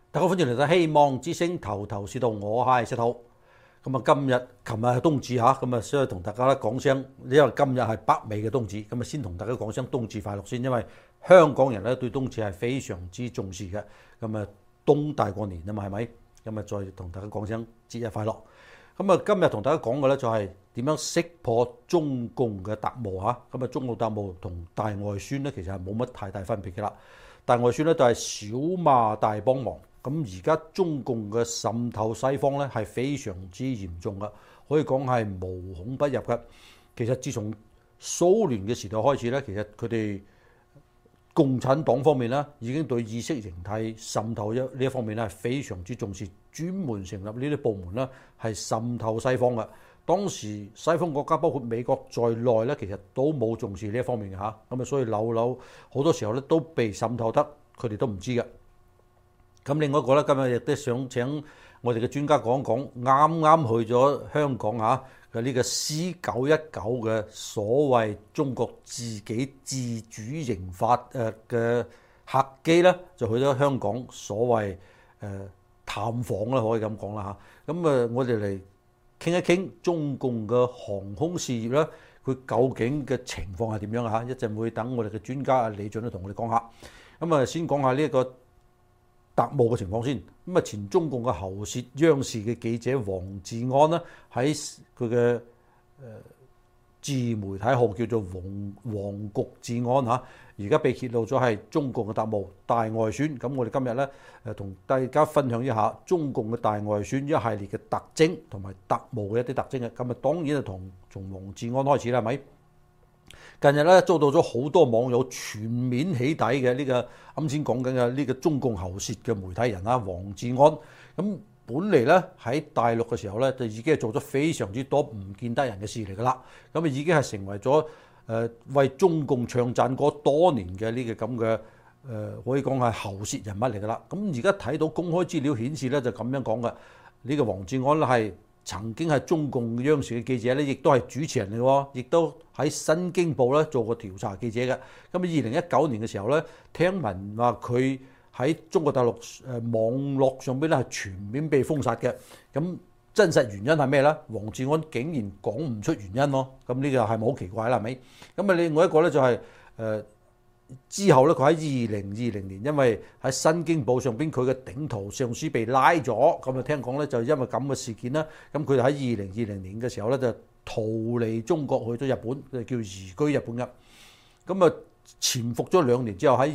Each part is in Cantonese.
大家歡迎嚟到希望之星頭頭是道，我係石頭。咁啊，琴日係冬至嚇，咁啊，所以同大家咧講聲，因為今日係北美嘅冬至，咁啊先同大家講聲冬至快樂先。因為香港人咧對冬至係非常之重視嘅，咁啊冬大過年啊嘛，係咪？咁啊再同大家講聲節日快樂。咁啊，今日同大家講嘅咧就係點樣識破中共嘅特務嚇。咁啊，中共特務同大外宣咧其實係冇乜太大分別嘅啦。大外宣咧就係小罵大幫忙。咁而家中共嘅滲透西方咧係非常之嚴重嘅，可以講係無孔不入嘅。其實自從蘇聯嘅時代開始咧，其實佢哋共產黨方面咧已經對意識形態滲透呢一方面咧係非常之重視，專門成立呢啲部門咧係滲透西方嘅。當時西方國家包括美國在內咧，其實都冇重視呢一方面嘅嚇，咁啊所以好多時候咧都被滲透得佢哋都唔知嘅。咁另外一個咧，今日亦都想請我哋嘅專家講講，啱啱去咗香港嚇嘅呢個 C919嘅所謂中國自己自主研發嘅客機咧，就去咗香港所謂探訪啦，可以咁講啦嚇。咁我哋嚟傾一傾中共嘅航空事業咧，佢究竟嘅情況係點樣啊？一陣會等我哋嘅專家李俊都同我哋講下。咁啊，先講下呢一個特務嘅情況先。咁啊，前中共嘅喉舌央視嘅記者王志安呢，喺佢嘅自媒體號叫做王局志安嚇，而家被揭露咗係中共嘅特務大外宣。咁我哋今日咧同大家分享一下中共嘅大外宣一系列嘅特徵同埋特務嘅一啲特徵嘅。咁啊，當然係從王志安開始啦，係咪？近日咧遭到咗好多網友全面起底嘅呢個啱先講緊嘅呢個中共喉舌嘅媒體人啊，王志安。咁本嚟咧喺大陸嘅時候咧，就已經係做咗非常之多唔見得人嘅事嚟㗎啦。咁啊已經係成為咗為中共唱讚過多年嘅呢個咁嘅可以講係喉舌人物嚟㗎啦。咁而家睇到公開資料顯示咧，就咁樣講嘅。呢個王志安咧係曾經係中共央視嘅記者咧，亦都係主持人嚟喎，亦都喺新京報咧做過調查記者嘅。咁啊2019年嘅時候咧，聽聞話佢喺中國大陸網絡上邊咧係全面被封殺嘅。咁真實原因係咩咧？王志安竟然講唔出原因咯。咁呢個係咪好奇怪啦？係咪？咁啊另外一個咧就係之後咧，佢喺2020年，因為喺新京報上邊佢嘅頂頭上司被拉咗，咁啊聽講咧就因為咁嘅事件啦，咁佢就喺2020年嘅時候咧就逃離中國去咗日本，就叫移居日本嘅。咁啊潛伏咗2年之後，喺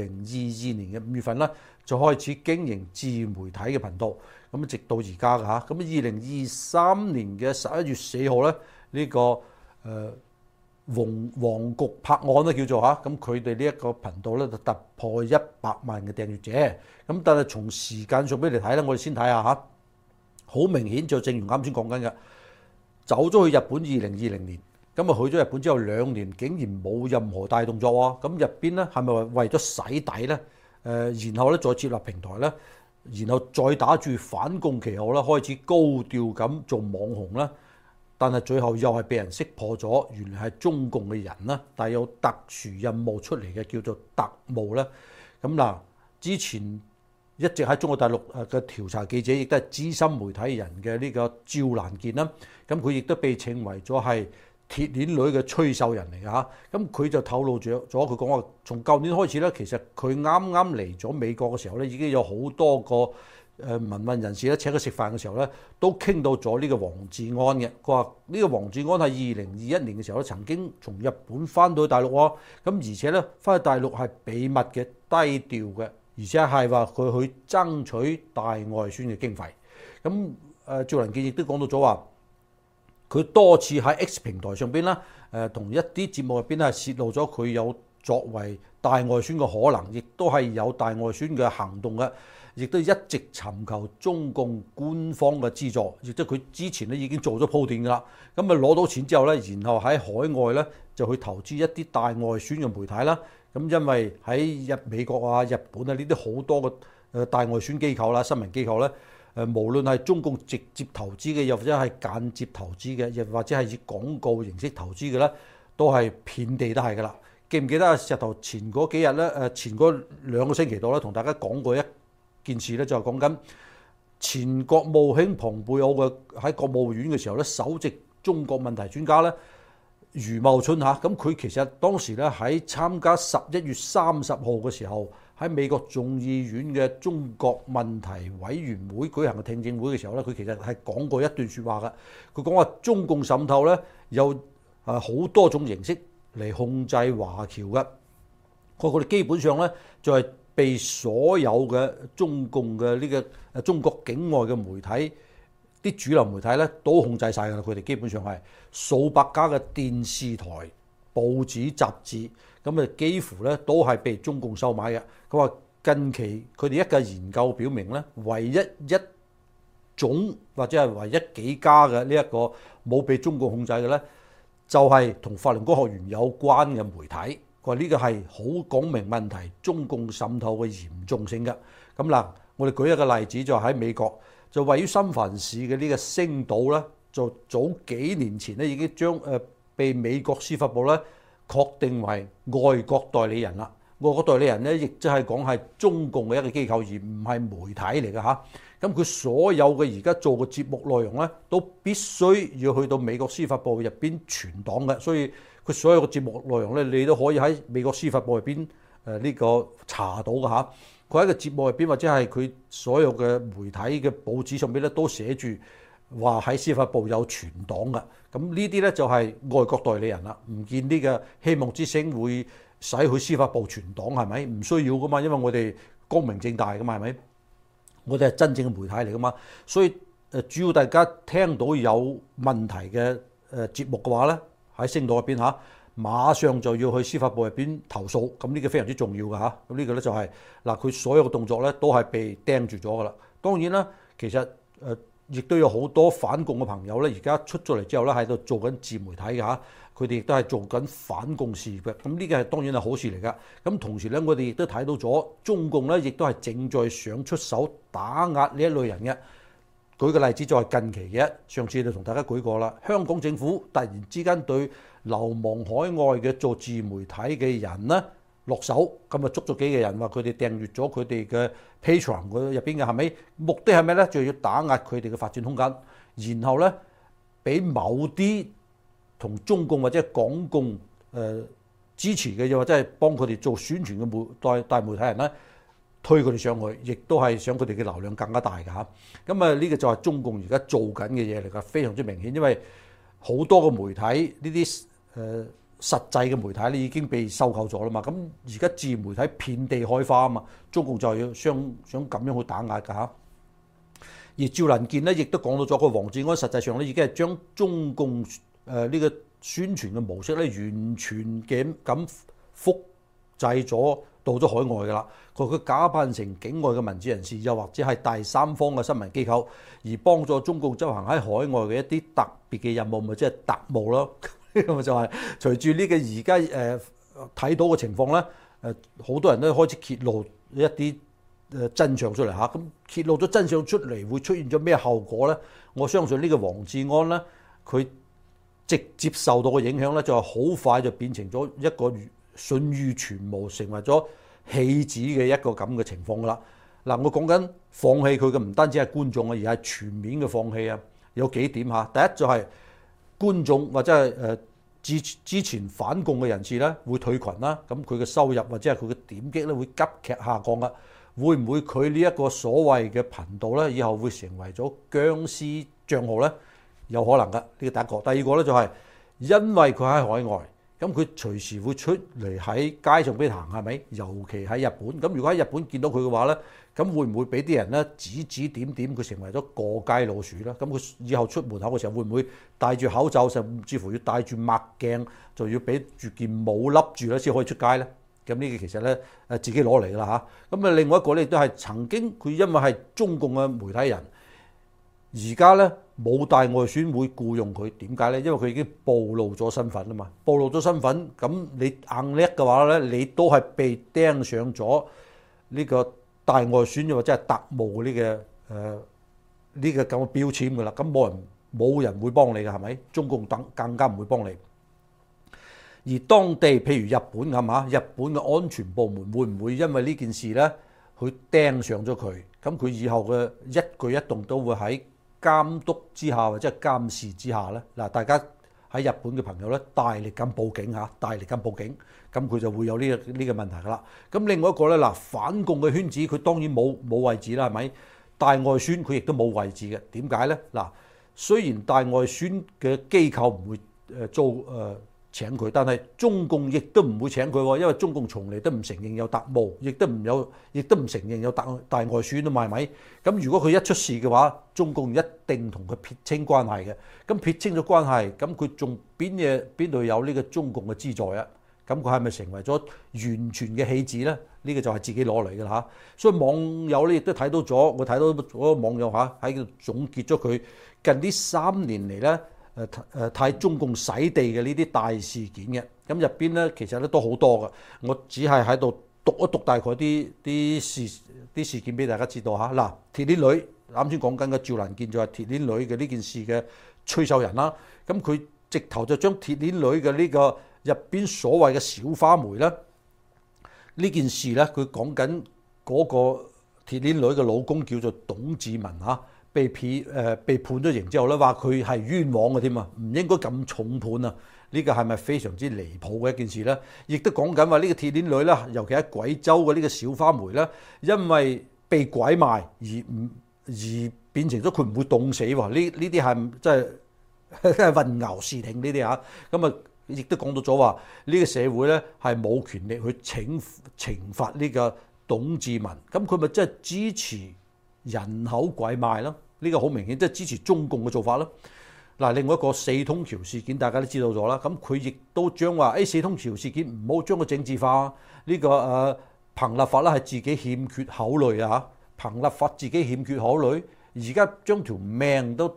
2022年嘅5月份咧就開始經營自媒體嘅頻道，咁啊直到而家嘅嚇。咁2023年嘅11月4號咧，呢個王局拍案咧叫做嚇，咁佢哋呢一個頻道咧就突破100萬嘅訂閱者。咁但係從時間上俾你睇咧，我哋先睇下嚇，好明顯就正如啱先講緊嘅，走咗去日本2020年，咁啊去咗日本之後2年，竟然冇任何大動作喎。咁入邊咧係咪為咗洗底咧？然後咧再設立平台咧，然後再打住反共旗號咧，開始高調咁做網紅啦。但係最後又係被人識破咗，原來係中共嘅人啦，帶有特殊任務出嚟嘅，叫做特務咧。咁嗱，之前一直喺中國大陸嘅調查記者，亦都係資深媒體人嘅呢個趙蘭健啦。咁佢亦都被稱為咗係鐵鏈女嘅吹哨人嚟㗎嚇。咁佢就透露咗佢講話，從舊年開始咧，其實佢啱啱嚟咗美國嘅時候咧，已經有好多個民運人士咧請佢食飯嘅時候咧，都傾到咗呢個王志安嘅。佢話呢個王志安喺2021年嘅時候咧，曾經從日本翻到去大陸喎。咁而且咧翻去大陸係秘密嘅、低調嘅，而且係話佢去爭取大外宣嘅經費。咁趙蘭健亦都講到咗話，佢多次喺 X 平台上邊啦，同一啲節目入邊咧係泄露咗佢有作為大外宣嘅可能，亦都係有大外宣嘅行動嘅。亦都一直尋求中共官方嘅資助，亦即係佢之前咧已經做咗鋪墊㗎啦。咁啊攞到錢之後咧，然後喺海外咧就去投資一啲大外宣嘅媒體啦。咁因為喺美國啊、日本啊呢啲好多個大外宣機構啦、新聞機構咧，無論係中共直接投資嘅，又或者係間接投資嘅，又或者係以廣告形式投資嘅咧，都係遍地都係㗎啦。記唔記得啊？石頭前嗰幾日咧，前嗰2個星期度咧，同大家講過一件事咧，就係講緊前國務卿蓬佩奧嘅喺國務院嘅時候咧，首席中國問題專家咧余茂春嚇，咁佢其實當時咧喺參加11月30號嘅時候喺美國眾議院嘅中國問題委員會舉行嘅聽證會嘅時候咧，佢其實係講過一段説話嘅。佢講話中共滲透咧有好多種形式嚟控制華僑嘅，佢哋基本上咧就係被所有嘅中共嘅呢個中國境外嘅媒體。啲主流媒體咧都控制晒㗎啦，佢哋基本上係數百家嘅電視台、報紙、雜誌，咁啊幾乎咧都係被中共收買嘅。佢話近期佢哋一個研究表明咧，唯一一種或者係唯一幾家嘅呢一個冇被中共控制嘅咧，就係同法輪功學員有關嘅媒體。佢話呢個係好講明問題，中共滲透嘅嚴重性嘅。咁嗱，我哋舉一個例子，就喺美國。就位於三藩市嘅呢個星島咧，就早幾年前咧已經將被美國司法部咧確定為外國代理人啦。外國代理人咧，亦即係講係中共嘅一個機構，而唔係媒體嚟嘅嚇。咁佢所有嘅而家做嘅節目內容咧，都必須要去到美國司法部入邊存檔嘅。所以佢所有嘅節目內容咧，你都可以喺美國司法部入邊呢個查到嘅嚇。佢喺個節目入邊，或者係佢所有嘅媒體嘅報紙上邊咧，都寫住話喺司法部有存檔嘅。咁呢啲咧就係外國代理人啦。唔見呢個希望之星會使去司法部存檔係咪？唔需要噶嘛，因為我哋光明正大噶嘛，係咪？我哋係真正嘅媒體嚟噶嘛。所以主要大家聽到有問題嘅節目嘅話咧，喺星島入邊嚇。馬上就要去司法部入邊投訴，咁呢個非常之重要㗎嚇。咁呢個咧就係嗱，佢所有嘅動作咧都係被釘住咗㗎啦。當然啦，其實亦都有好多反共嘅朋友咧，而家出咗嚟之後咧喺度做緊自媒體㗎嚇，佢哋亦都係做緊反共事業嘅。咁呢個係當然係好事嚟㗎。咁同時咧，我哋亦都睇到咗中共咧，亦都係正在想出手打壓呢一類人嘅。舉個例子，就係近期嘅，上次就同大家舉過啦。香港政府突然之間對流亡海外嘅做自媒體嘅人咧落手，咁啊捉咗幾個人，話佢哋訂閲咗佢哋嘅 Patreon 嗰入邊嘅，係咪？目的係咩咧？就要打壓佢哋嘅發展空間，然後咧俾某啲同中共或者港共支持嘅，又或者係幫佢哋做宣傳嘅大媒體人咧，推佢哋上去，亦都係想佢哋嘅流量更加大㗎嚇。咁啊呢個就係中共而家做緊嘅嘢嚟㗎，非常之明顯，因為好多個媒體呢啲實際嘅媒體咧已經被收購咗啦嘛。咁而家自媒體遍地開花啊嘛，中共就要想咁樣去打壓㗎嚇。而趙能健咧亦都講到咗，個王志安實際上咧已經係將中共呢個宣傳嘅模式咧完全嘅咁複製咗到咗海外㗎啦。佢假扮成境外嘅民主人士，又或者係第三方嘅新聞機構，而幫助中共執行喺海外嘅一啲特別嘅任務，咪即係特務咯。咁就係隨住呢個而家睇到嘅情況咧，好多人都開始揭露一啲真相出嚟嚇。咁揭露咗真相出嚟，會出現咗咩後果咧？我相信呢個王志安咧，佢直接受到嘅影響咧，就係好快就變成咗一個信譽全無，成為咗棄子嘅一個咁嘅情況㗎啦。嗱，我講緊放棄佢嘅唔單止係觀眾啊，而係全面嘅放棄啊。有幾點嚇？第一就係觀眾或者係之前反共嘅人士咧會退群啦，咁佢嘅收入或者係佢嘅點擊咧會急劇下降啊。會唔會佢呢一個所謂嘅頻道咧，以後會成為咗僵屍帳號咧？有可能㗎，呢個第一個。第二個咧就係因為佢喺海外。咁佢隨時會出嚟喺街上邊行，係咪？尤其喺日本。咁如果喺日本見到佢嘅話咧，咁會唔會俾啲人咧指指點點，佢成為咗過街老鼠咧？咁佢以後出門口嘅時候，會唔會戴住口罩，甚至乎要戴住墨鏡，就要俾住件帽笠住咧先可以出街咧？咁呢個其實咧自己攞嚟㗎啦嚇。咁啊另外一個咧都係曾經佢因為係中共嘅媒體人，而家咧冇大外宣會僱用佢，點解咧？因為佢已經暴露咗身份啊嘛，暴露咗身份，咁你硬叻嘅話咧，你都係被釘上咗呢個大外宣或者係特務呢個咁嘅標籤㗎啦。咁冇人會幫你㗎，係咪？中共更加唔會幫你。而當地譬如日本係嘛，日本嘅安全部門會唔會因為呢件事咧去釘上咗佢，咁佢以後嘅一舉一動都會喺監督之下或者係監視之下咧。嗱，大家喺日本嘅朋友咧，大力咁報警嚇，大力咁報警，咁佢就會有呢個問題噶啦。咁另外一個咧，嗱，反共嘅圈子佢當然冇位置啦，係咪？大外宣佢亦都冇位置嘅。點解咧？嗱，雖然大外宣嘅機構唔會請佢，但係中共亦都唔會請佢喎，因為中共從嚟都唔承認有特務，亦都唔承認有大外宣啊嘛，係咪？咁如果佢一出事嘅話，中共一定同佢撇清關係嘅。咁撇清咗關係，咁佢仲邊度有呢個中共嘅資助啊？咁佢係咪成為咗完全嘅棄子咧？呢個就係自己攞嚟嘅嚇。所以網友咧亦都睇到咗，我睇到嗰個網友嚇喺度總結咗佢近呢3年嚟咧。睇中共洗地嘅呢啲大事件嘅，咁入邊咧其實咧都好多嘅，我只係喺度讀一讀大概啲事件俾大家知道嚇。嗱，鐵鏈女啱先講緊嘅趙蘭健就係鐵鏈女嘅呢件事嘅吹手人啦。咁佢直頭就將鐵鏈女嘅呢個入邊所謂嘅小花梅咧，呢件事咧佢講緊嗰個鐵鏈女嘅老公叫做董志文嚇。被判咗刑之後咧，話佢係冤枉嘅添啊，唔應該咁重判啊！呢個係咪非常之離譜嘅一件事咧？亦都講緊話呢個鐵鏈女咧，尤其喺貴州嘅呢個小花梅咧，因為被拐賣而變成咗佢唔會凍死喎。呢啲係真係混淆視聽呢啲嚇。咁啊，亦都講到咗話呢個社會咧係冇權力去懲罰呢個董志文，咁佢咪真係支持人口拐賣咯？呢個好明顯，即係支持中共嘅做法咯。嗱，另外一個四通橋事件，大家都知道咗啦。咁佢亦都將話，四通橋事件唔好將佢政治化。呢個憑立法咧係自己欠缺考慮啊嚇，憑立法自己欠缺考慮，而家將條命都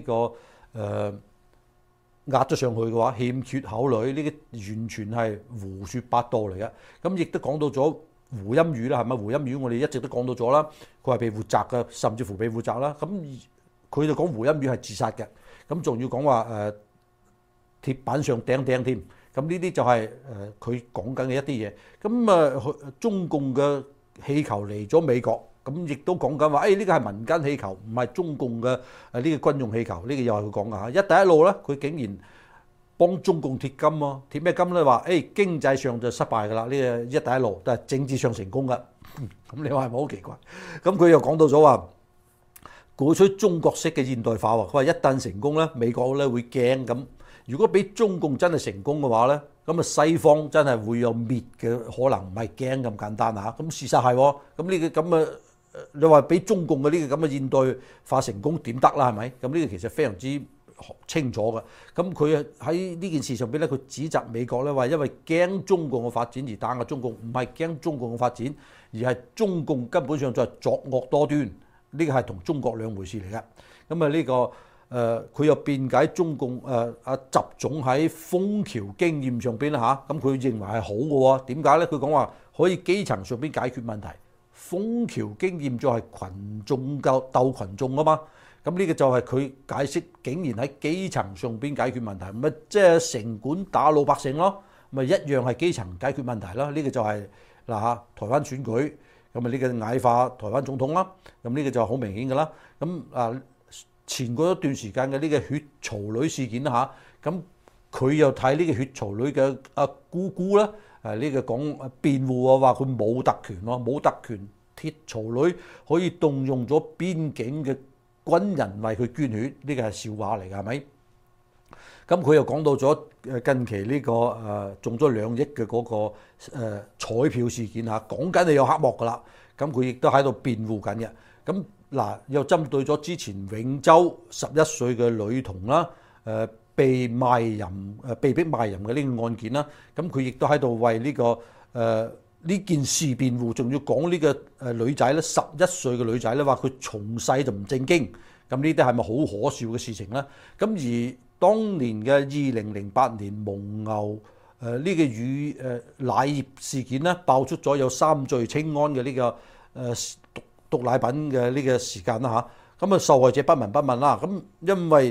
壓咗上去嘅話，欠缺考慮，呢個完全係胡說八道嚟嘅。咁亦都講到咗。胡鑫宇啦，係咪？胡鑫宇我哋一直都講到咗啦，佢係被活摘嘅，甚至乎被活摘啦。咁佢就講胡鑫宇係自殺嘅，咁仲要講話鐵板上釘添。咁呢啲就係佢講緊嘅一啲嘢。咁中共嘅氣球嚟咗美國，咁亦都講緊話，呢個係民間氣球，唔係中共嘅呢個軍用氣球。呢個又係佢講嘅嚇。一帶一路咧，佢竟然幫中共貼金喎，貼咩金咧？話經濟上就失敗㗎啦，呢個一帶一路，但係政治上成功㗎。咁你話係咪好奇怪？咁佢又講到咗話，鼓吹中國式嘅現代化喎。佢話一旦成功咧，美國咧會驚咁。如果俾中共真係成功嘅話咧，咁啊西方真係會有滅嘅可能，唔係驚咁簡單嚇。咁事實係喎，咁呢個咁嘅你話俾中共嘅呢個咁嘅現代化成功點得啦？係咪？咁呢個其實非常之清楚嘅。咁佢喺呢件事上邊咧，佢指責美國咧話，因為驚中共嘅發展而打壓中共，唔係驚中共嘅發展，而係中共根本上就係作惡多端。呢個係同中國兩回事嚟嘅。咁啊呢個佢又辯解中共阿習總喺楓橋經驗上邊啦嚇，咁佢認為係好嘅喎。點解咧？佢講話可以基層上邊解決問題。楓橋經驗就係群眾鬥群眾啊嘛。咁呢個就係佢解釋，竟然喺基層上邊解決問題，咪即係城管打老百姓咯，咪一樣係基層解決問題咯。呢個就係嗱嚇台灣選舉，咁啊呢個矮化台灣總統啦，咁呢個就好明顯㗎啦。咁前嗰一段時間嘅呢個血槽女事件啦嚇，咁佢又睇呢個血槽女嘅姑姑啦，呢個講辯護啊，話佢冇特權喎，冇特權，鐵槽女可以動用咗邊境嘅軍人為佢捐血，呢個係笑話嚟㗎，係咪？咁佢又講到咗近期呢個中咗2億嘅嗰個彩票事件嚇，講緊係有黑幕㗎啦。咁佢亦都喺度辯護緊嘅。咁嗱，又針對咗之前永州11歲嘅女童啦，被逼賣淫嘅呢個案件啦。咁佢亦都喺度為呢個呢件事辯護，仲要講呢個女仔咧，11歲嘅女仔咧，話佢從細就唔正經。咁呢啲係咪好可笑嘅事情咧？咁而當年嘅2008年蒙牛呢個乳奶業事件咧，爆出咗有3聚氰胺嘅呢個毒奶品嘅呢個時間啦嚇。咁受害者不聞不問啦。咁因為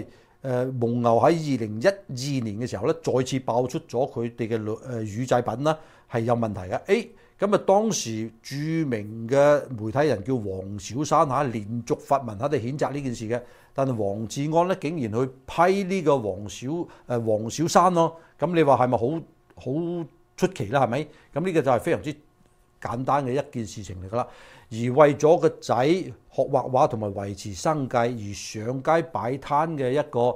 蒙牛喺2012年嘅時候咧，再次爆出咗佢哋嘅乳製品啦係有問題嘅。咁當時著名嘅媒體人叫黃小山連續發文喺度譴責呢件事嘅，但係黃志安咧竟然去批呢個黃小山咯。咁你話係咪好出奇啦？係咪？咁呢個就係非常之簡單嘅一件事情嚟㗎啦。而為咗個仔學畫畫同埋維持生計而上街擺攤嘅一個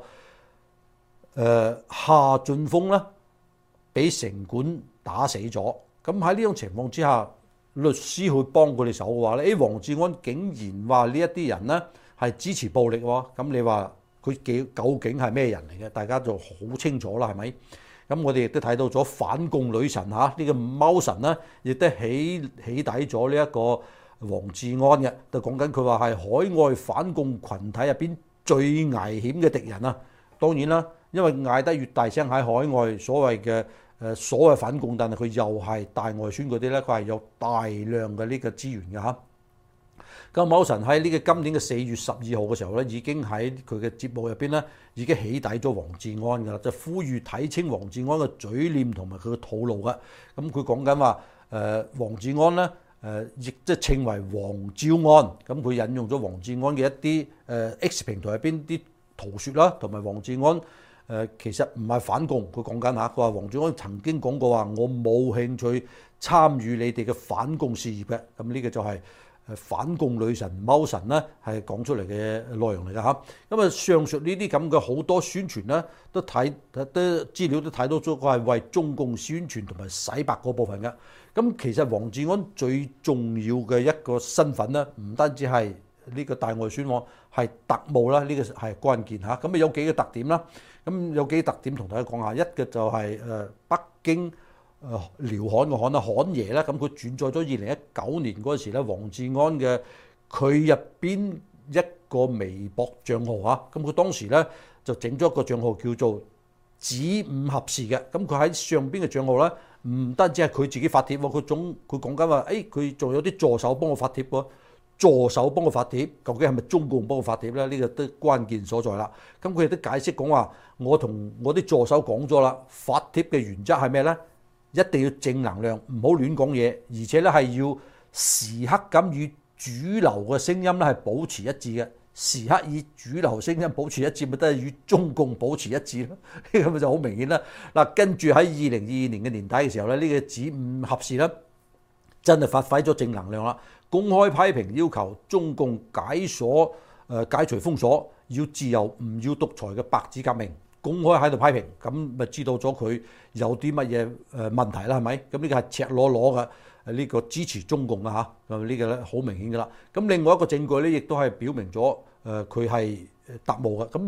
夏俊峰咧，俾城管打死咗。咁喺呢種情況之下，律師去幫佢哋手嘅話咧，黃志安竟然話呢一啲人咧係支持暴力喎。咁你話佢究竟係咩人嚟嘅？大家就好清楚啦，係咪？咁我哋亦都睇到咗反共女神呢個貓神咧，亦都起底咗呢一個黃志安嘅，就講緊佢話係海外反共群體入邊最危險嘅敵人啊！當然啦，因為嗌得越大聲喺海外所謂嘅反共，但係佢又係大外宣嗰啲咧，佢係有大量嘅呢個資源嘅嚇。咁貓神喺呢個今年嘅4月12號嘅時候咧，已經喺佢嘅節目入邊咧，已經起底咗黃志安㗎啦，就呼籲睇清黃志安嘅嘴臉同埋佢嘅套路嘅。咁佢講緊話黃志安咧。亦即係稱為黃照安，咁佢引用咗黃志安嘅一啲X 平台入邊啲圖説啦，同埋黃志安其實唔係反共，佢講緊佢話黃志安曾經講過話，我冇興趣參與你哋嘅反共事業嘅，咁呢個就係反共女神貓神咧係講出嚟嘅內容嚟㗎嚇。咁上述呢啲咁嘅好多宣傳咧，都資料都睇到咗，佢係為中共宣傳同埋洗白嗰部分嘅。咁其實黃志安最重要嘅一個身份咧，唔單止係呢個大外宣喎，係特務啦，呢個係關鍵嚇。咁有幾個特點啦，咁有幾個特點同大家講下。一個就係北京遼罕嘅罕爺啦，咁佢轉載咗2019年嗰陣時咧，黃志安嘅佢入邊一個微博帳號嚇，咁佢當時咧就整咗一個帳號叫做子午合時嘅，咁佢喺上邊嘅帳號咧。唔單止係佢自己發帖喎，佢講緊話，佢仲有啲助手幫我發帖喎，助手幫我發帖，究竟係咪中共幫我發帖咧？呢個都關鍵所在啦。咁佢亦都解釋講話，我同我啲助手講咗啦，發帖嘅原則係咩咧？一定要正能量，唔好亂講嘢，而且咧係要時刻咁與主流嘅聲音咧係保持一致嘅。時刻以主流聲音保持一致，咪都係與中共保持一致咯。呢個咪就好明顯啦。嗱，跟住喺2022年嘅年底嘅時候咧，呢個子午合時咧，真係發揮咗正能量啦。公開批評要求中共解除封鎖，要自由唔要獨裁嘅白紙革命，公開喺度批評，咁咪知道咗佢有啲乜嘢問題啦？係咪？咁呢個係赤裸裸嘅。呢個支持中共啊嚇，咁呢個咧好明顯㗎啦。咁另外一個證據咧，亦都係表明咗佢係特務嘅。咁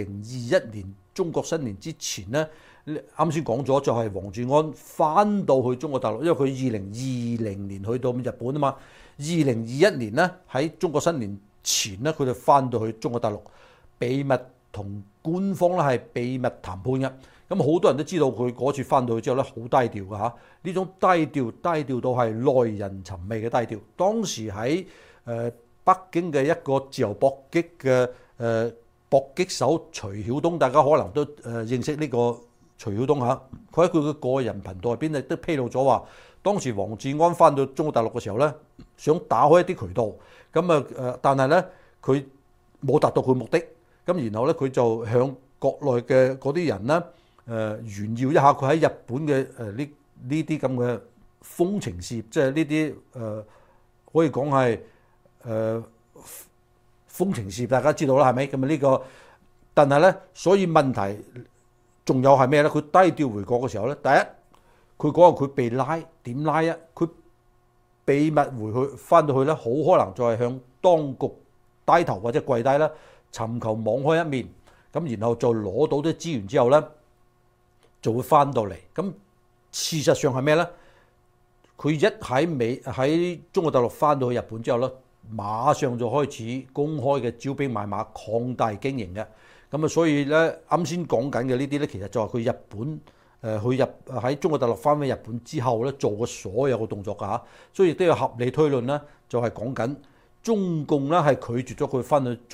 2021年中國新年之前咧，啱先講咗就係黃志安翻到去中國大陸，因為佢2020年去到日本啊嘛。2021年咧喺中國新年前咧，佢就翻到去中國大陸，秘密同官方咧係秘密談判嘅。咁好多人都知道佢嗰次翻到去之後咧，好低調㗎嚇。呢種低調到係耐人尋味嘅低調。當時喺北京嘅一個自由搏擊嘅搏擊手徐曉東，大家可能都認識呢個徐曉東嚇。佢喺佢嘅個人頻道入邊亦都披露咗話，當時黃志安翻到中國大陸嘅時候咧，想打開一啲渠道，咁但係咧佢冇達到佢目的，咁然後咧佢就向國內嘅嗰啲人咧。炫耀一下佢喺日本嘅呢啲咁嘅風情事業，即係呢啲可以講係風情事業，大家知道啦，係咪？咁呢個，但係咧，所以問題仲有係咩咧？佢低調回國嘅時候咧，第一，佢講話佢被拉，點拉啊？佢秘密回去翻到去咧，好可能就係向當局低頭或者跪低啦，尋求網開一面，咁然後就攞到啲資源之後咧。就會翻到嚟，咁事實上係咩咧？佢一喺中國大陸翻到去日本之後咧，馬上就開始公開嘅招兵買馬，擴大經營嘅。咁所以咧啱先講緊嘅呢啲咧，其實就係佢日本喺中國大陸翻返日本之後咧做嘅所有嘅動作㗎嚇。所以亦都有合理推論咧，就係講緊中共咧係拒絕咗佢翻去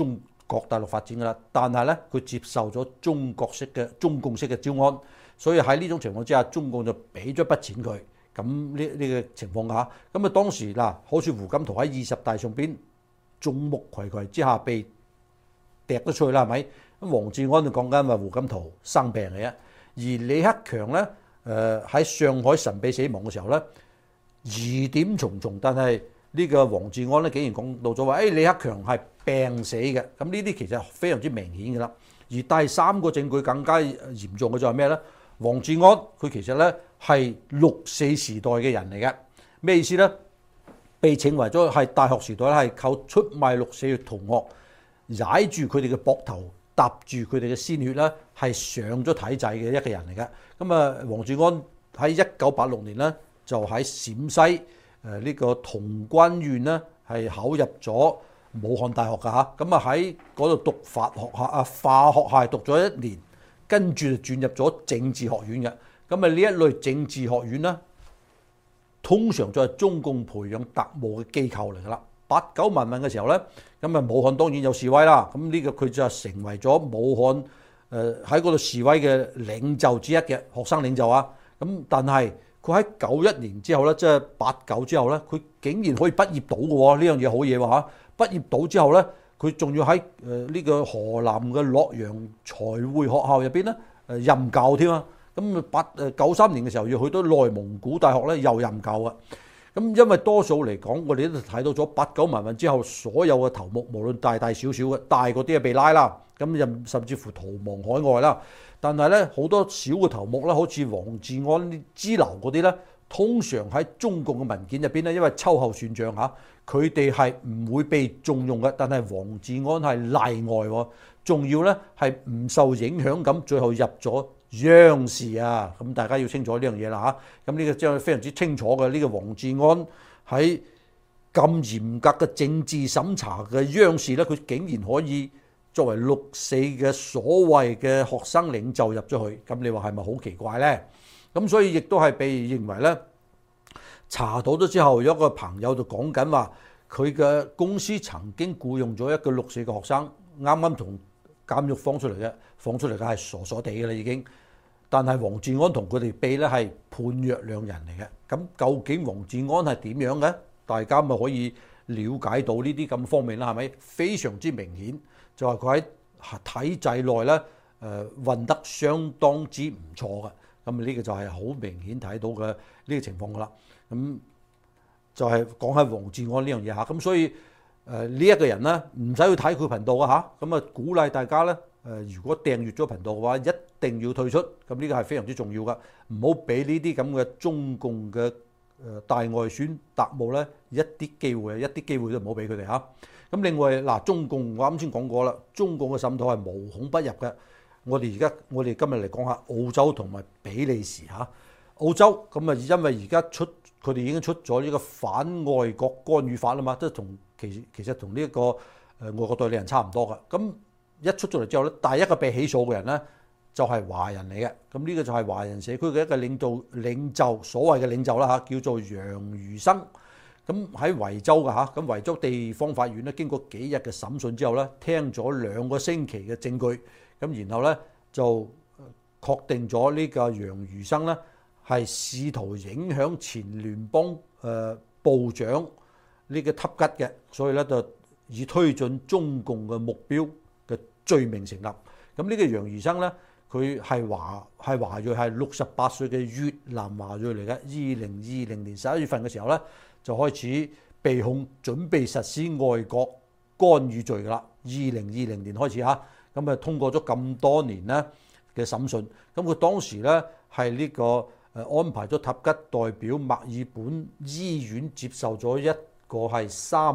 國大陸發展㗎啦。但係咧，佢接受咗中共式嘅招安，所以喺呢種情況之下，中共就俾咗一筆錢佢。咁呢個情況下，咁啊當時嗱，好似胡錦濤喺20大上邊眾目睽睽之下被掟咗出去啦，係咪？咁黃志安就講緊話胡錦濤生病嚟啊，而李克強咧喺上海神秘死亡嘅時候咧，疑點重重，但係呢個黃志安咧竟然講到咗話，李克強係病死嘅。咁呢啲其實非常之明顯㗎啦。而第三個證據更加嚴重嘅就係咩咧？黃志安佢其實咧係6.4時代嘅人嚟嘅，咩意思咧？被稱為咗係大學時代咧係靠出賣6.4嘅同學，踩住佢哋嘅膊頭，搭住佢哋嘅鮮血咧，係上咗體制嘅一個人嚟嘅。咁啊，黃志安喺1986年咧就喺陝西呢個潼關縣咧係考入咗武漢大學㗎嚇。咁啊喺嗰度讀化學系讀咗1年。跟住就轉入咗政治學院嘅，咁啊呢一類政治學院咧，通常就係中共培養特務嘅機構嚟㗎啦。89民運嘅時候咧，咁啊武漢當然有示威啦，咁呢個佢就成為咗武漢喺嗰度示威嘅領袖之一嘅學生領袖啊。咁但係佢喺91年之後咧，即係89之後咧，佢竟然可以畢業到嘅喎，呢樣嘢好嘢喎嚇！畢業到之後咧，佢仲要喺呢個河南嘅洛陽財匯學校入邊咧任教添啊！咁93年嘅時候要去到內蒙古大學咧又任教啊！咁因為多數嚟講，我哋都睇到咗89民運之後，所有嘅頭目無論大大小小嘅，大嗰啲係被拉啦，咁甚至乎逃亡海外啦。但係咧好多小嘅頭目咧，好似黃志安之流嗰啲咧，通常喺中共嘅文件入邊咧，因為秋後算賬嚇，佢哋係唔會被重用嘅。但係黃志安係例外喎，仲要咧係唔受影響咁，最後入咗央視啊！咁大家要清楚呢樣嘢啦嚇。咁呢個真係非常之清楚嘅。呢個黃志安喺咁嚴格嘅政治審查嘅央視咧，佢竟然可以作為6.4嘅所謂嘅學生領袖入咗去，咁你話係咪好奇怪呢？咁所以亦都係被認為咧，查到咗之後，有一個朋友就講緊話，佢嘅公司曾經僱用咗一個6.4嘅學生，啱啱從監獄放出嚟嘅係傻傻地嘅啦已經。但係黃志安同佢哋比咧係判若兩人嚟嘅。咁究竟黃志安係點樣嘅？大家咪可以了解到呢啲咁方面啦，係咪？非常之明顯，就係佢喺體制內咧混得相當之唔錯嘅。咁呢個就係好明顯睇到嘅呢個情況噶啦。咁就係講下黃志安呢樣嘢嚇。咁所以呢一個人咧唔使去睇佢頻道嘅嚇。咁啊鼓勵大家咧如果訂閱咗頻道嘅話，一定要退出。咁呢個係非常之重要噶，唔好俾呢啲咁嘅中共嘅大外宣特務咧一啲機會都唔好俾佢哋嚇。咁另外嗱，中共我啱先講過啦，中共嘅滲透係無孔不入嘅。我哋今日嚟講下澳洲同埋比利時嚇。澳洲咁啊，因為而家佢哋已經出咗呢個反外國干預法啦嘛，即係其實同呢一個外國代理人差唔多噶。咁一出咗嚟之後咧，第一個被起訴嘅人咧就係華人嚟嘅。咁呢個就係華人社區嘅一個領袖，所謂嘅領袖啦嚇，叫做楊瑜生。咁喺維州㗎嚇，咁維州地方法院咧經過幾日嘅審訊之後咧，聽咗2個星期嘅證據，咁然後咧就確定咗呢個楊瑜生咧係試圖影響前聯邦部長呢個級級嘅，所以咧就以推進中共嘅目標嘅罪名成立。咁呢個楊瑜生咧，佢係華裔，係68歲嘅越南華裔嚟嘅。2020年11月份嘅時候咧，就開始被控準備實施外國干預罪㗎啦。2020年開始嚇，咁啊通過咗咁多年咧嘅審訊。咁佢當時咧係呢個安排咗塔吉代表墨爾本醫院接受咗一個係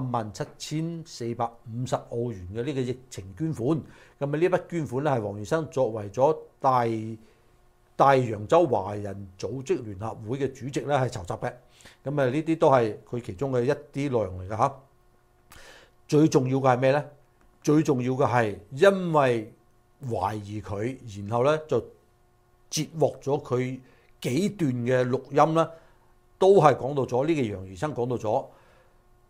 37,450澳元嘅呢個疫情捐款。咁啊呢筆捐款咧係黃瑜生作為咗大洋洲華人組織聯合會嘅主席咧係籌集嘅。咁啊呢啲都係佢其中嘅一啲內容嚟㗎嚇。最重要嘅係咩咧？最重要嘅係因為懷疑佢，然後咧就截獲咗佢幾段嘅錄音啦，都係講到咗呢個楊瑜生講到咗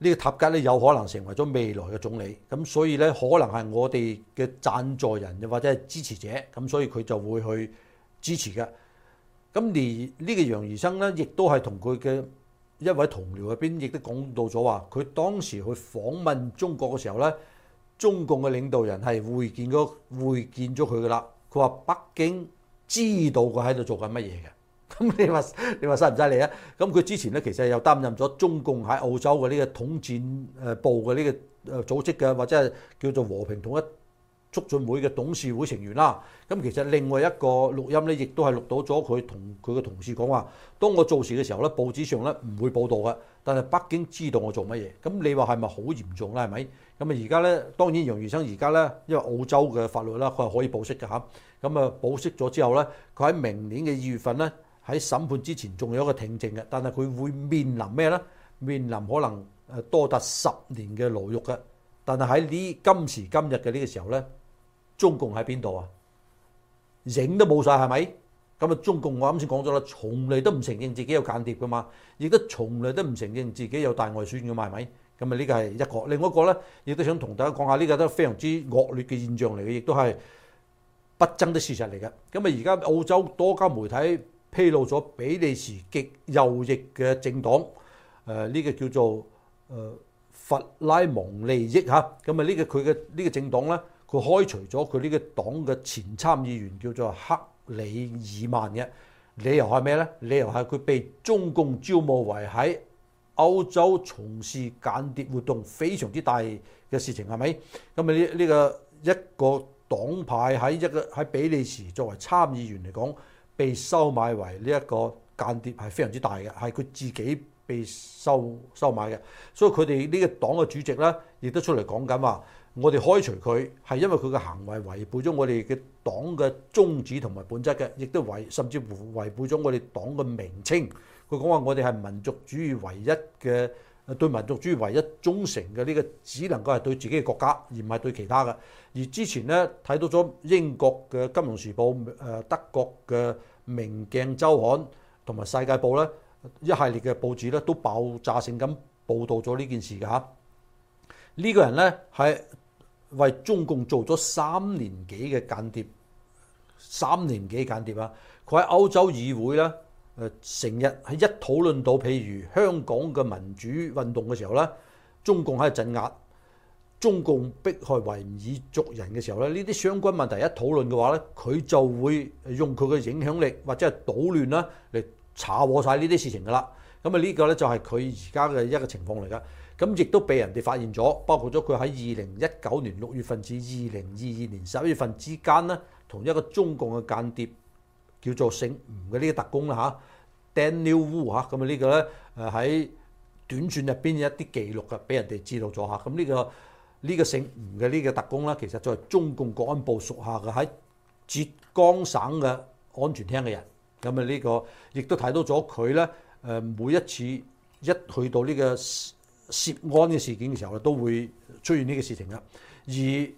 呢個塔吉咧有可能成為咗未來嘅總理，咁所以咧可能係我哋嘅贊助人又或者係支持者，咁所以佢就會去支持嘅。咁而呢個楊怡生咧，亦都係同佢嘅一位同僚入邊亦都講到咗話，佢當時去訪問中國嘅時候咧，中共嘅領導人係會見咗佢噶啦。佢話北京知道佢喺度做緊乜嘢嘅。咁你話犀唔犀利啊？咁佢之前咧其實又擔任咗中共喺澳洲嘅呢個統戰部嘅呢個組織嘅，或者係叫做和平統一促進會嘅董事會成員啦。咁其實另外一個錄音咧，亦都係錄到咗佢同佢嘅同事講話，當我做事嘅時候咧，報紙上咧唔會報導嘅，但係北京知道我做乜嘢。咁你話係咪好嚴重咧？係咪？咁啊而家咧，當然楊怡生而家咧，因為澳洲嘅法律啦，佢係可以保釋嘅嚇。咁啊保釋咗之後咧，佢喺明年嘅2月份咧，喺審判之前仲有一個聽證嘅，但係佢會面臨咩咧？面臨可能多達10年嘅牢獄嘅。但係喺今時今日嘅呢個時候咧，中共喺邊度啊？影都冇晒係咪？咁啊中共我啱先講咗啦，從嚟都唔承認自己有間諜噶嘛，亦都從嚟都唔承認自己有大外宣噶嘛，係咪？咁啊呢個係一個，另外一個咧，亦都想同大家講下，呢個都非常之惡劣嘅現象嚟嘅，亦都係不爭的事實嚟嘅。咁啊而家澳洲多家媒體披露咗比利時極右翼嘅政黨，呢個叫做佛拉蒙利益嚇，咁啊呢個佢嘅呢個政黨咧，佢開除咗佢呢個黨嘅前參議員叫做克里爾曼嘅，理由係咩咧？理由係佢被中共招募為喺歐洲從事間諜活動非常之大嘅事情，係咪？咁啊呢個一個黨派喺比利時作為參議員嚟講，被收買為呢一個間諜係非常之大嘅，係佢自己被收買嘅，所以佢哋呢個黨嘅主席咧，亦都出嚟講緊話，我哋開除佢係因為佢嘅行為違背咗我哋嘅黨嘅宗旨同埋本質嘅，亦都甚至乎違背咗我哋黨嘅名稱。佢講話我哋係民族主義唯一嘅，對民族主義唯一忠誠嘅呢個，只能夠係對自己嘅國家，而唔係對其他嘅。而之前咧睇到咗英國嘅《金融時報》、德國嘅《明鏡週刊》同埋《世界報》咧，一系列嘅報紙咧都爆炸性咁報導咗呢件事嘅嚇。呢個人咧係為中共做咗3年幾嘅間諜，3年幾間諜啊！佢喺歐洲議會咧，成日係一討論到譬如香港嘅民主運動嘅時候咧，中共喺度鎮壓，中共迫害維吾爾族人嘅時候咧，呢啲相關問題一討論嘅話咧，佢就會用佢嘅影響力或者係搗亂啦嚟查獲晒呢啲事情㗎啦。咁啊呢個咧就係佢而家嘅一個情況嚟㗎。咁亦都被人哋發現咗，包括咗佢喺2019年6月份至2022年11月份之間咧，同一個中共嘅間諜叫做姓吳嘅呢個特工啦嚇 Daniel Wu 嚇，咁啊呢個咧喺短訊入邊一啲記錄嘅，俾人哋知道咗嚇。咁呢個姓吳嘅呢個特工咧，其實就係中共國安部屬下嘅喺浙江省嘅安全廳嘅人。咁啊呢個亦都睇到咗佢咧每一次一去到呢個涉案嘅事件嘅時候咧，都會出現呢個事情啦。而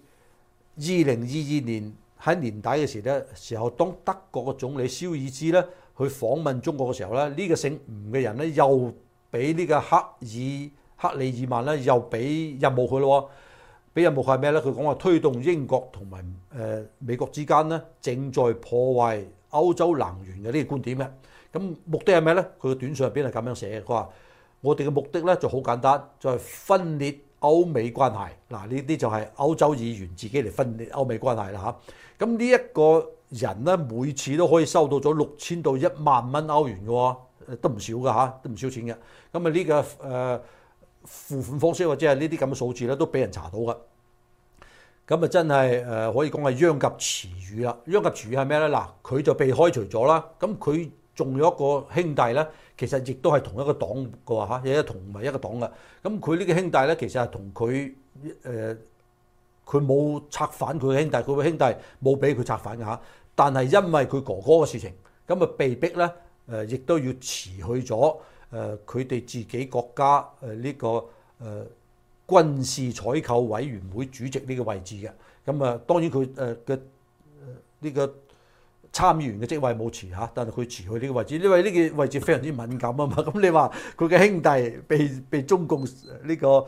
2022年喺年底嘅時候，當德國嘅總理肖爾茲咧去訪問中國嘅時候咧，呢個姓吳嘅人咧又俾呢個克里爾曼咧又俾任務佢咯。俾任務佢係咩咧？佢講話推動英國同埋美國之間咧正在破壞歐洲能源嘅呢個觀點嘅。咁目的係咩咧？佢嘅短信入邊係咁樣寫嘅，佢話：我哋嘅目的咧就好簡單，就係分裂歐美關係。嗱，呢啲就係歐洲議員自己嚟分裂歐美關係啦嚇。咁呢一個人咧，每次都可以收到咗6000到1萬蚊歐元嘅喎，都唔少㗎嚇，都唔少錢嘅。咁啊呢個付款方式或者係呢啲咁嘅數字咧，都俾人查到㗎。咁啊真係可以講係殃及池魚啦。殃及池魚係咩咧？嗱，佢就被開除咗啦。咁佢仲有一個兄弟咧，其實亦都係同一個黨嘅喎嚇，亦都同埋一個黨嘅。咁佢呢個兄弟咧，其實係同佢佢冇策反佢嘅兄弟，佢嘅兄弟冇俾佢策反嘅嚇。但係因為佢哥哥嘅事情，咁啊被逼咧亦都要辭去咗佢哋自己國家呢個軍事採購委員會主席呢個位置嘅。咁啊當然佢嘅呢個參議員嘅職位冇辭嚇，但係佢辭去呢個位置，因為呢個位置非常之敏感啊嘛。咁你話佢嘅兄弟被中共呢個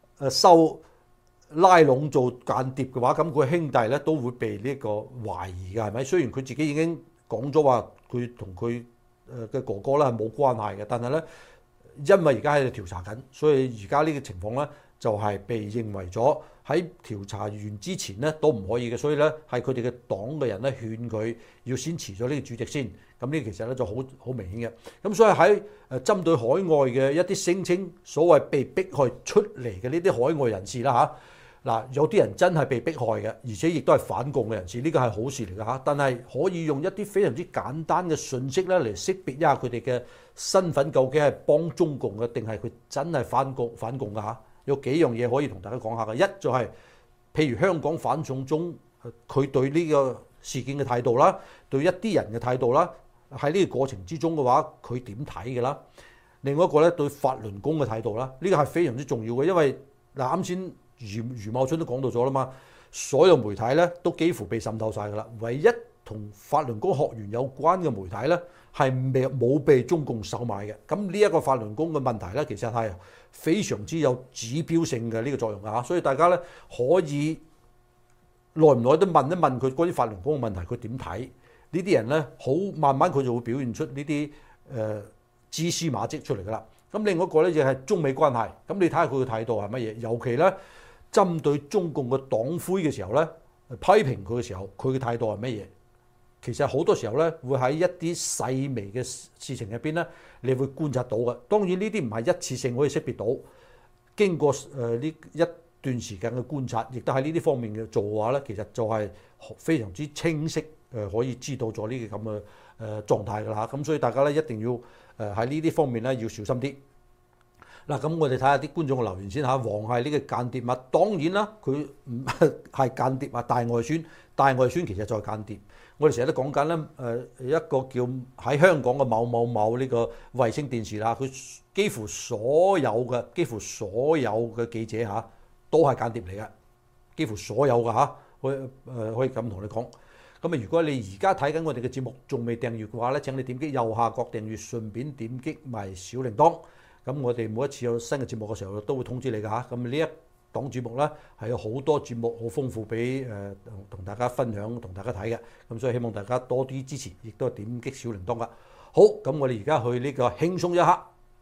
拉攏做間諜嘅話，咁佢兄弟咧都會被呢個懷疑嘅，係咪？雖然佢自己已經講咗話佢同佢嘅哥哥咧係冇關係嘅，但係咧因為而家喺度調查緊，所以而家呢個情況咧就係被認為咗喺調查完之前咧都唔可以嘅，所以咧係佢哋嘅黨嘅人咧勸佢要先辭咗呢個主席先。咁呢其實咧就好明顯嘅。咁所以喺針對海外嘅一啲聲稱所謂被迫害出嚟嘅呢啲海外人士啦嚇，嗱有啲人真係被迫害嘅，而且亦都係反共嘅人士，呢個係好事嚟㗎嚇。但係可以用一啲非常之簡單嘅訊息咧嚟識別一下佢哋嘅身份究竟係幫中共嘅定係佢真係反共㗎嚇。有幾樣嘢可以同大家講下嘅，一就係譬如香港反送中，佢對呢個事件嘅態度啦，對一啲人嘅態度啦，喺呢個過程之中嘅話，佢點睇嘅啦？另外一個咧對法輪功嘅態度啦，呢個係非常之重要嘅，因為嗱啱先余茂春都講到咗啦嘛，所有媒體咧都幾乎被滲透晒㗎啦，唯一同法輪功學員有關嘅媒體咧係冇被中共收買嘅。咁呢一個法輪功嘅問題咧，其實係非常之有指標性嘅呢個作用㗎，所以大家咧可以耐唔耐都問一問佢關於法輪功嘅問題，佢點睇？呢啲人咧好慢慢佢就會表現出呢啲蛛絲馬跡出嚟㗎啦。咁另外一個咧就係中美關係，咁你睇下佢嘅態度係乜嘢？尤其咧針對中共嘅黨魁嘅時候咧，批評佢嘅時候，佢嘅態度係乜嘢？其實好多時候咧會喺一啲細微嘅事情入邊咧，你會觀察到嘅。當然呢啲唔係一次性可以識別到，經過呢一段時間嘅觀察，亦都喺呢啲方面嘅做嘅話咧，其實就係非常之清晰，可以知道咗呢個咁嘅狀態㗎啦。咁所以大家咧一定要喺呢啲方面咧要小心啲。嗱，咁我哋睇下啲觀眾嘅留言先嚇。黃係呢個間諜物，當然啦，佢唔係間諜啊，大外宣，大外宣其實就係間諜。我哋成日都講緊咧，一個叫喺香港嘅某某某呢個衛星電視啦，佢幾乎所有嘅記者嚇都係間諜嚟嘅，幾乎所有嘅嚇，可以咁同你講。咁啊，如果你而家睇緊我哋嘅節目仲未訂閱嘅話咧，請你點擊右下角訂閱，順便點擊埋小鈴鐺。咁我哋每一次有新嘅節目嘅時候都會通知你㗎嚇。咁呢一檔節目咧係有好多節目好豐富俾同大家分享同大家睇嘅。咁所以希望大家多啲支持，亦都係點擊小鈴鐺㗎。好，咁我哋而家去呢個輕鬆一刻。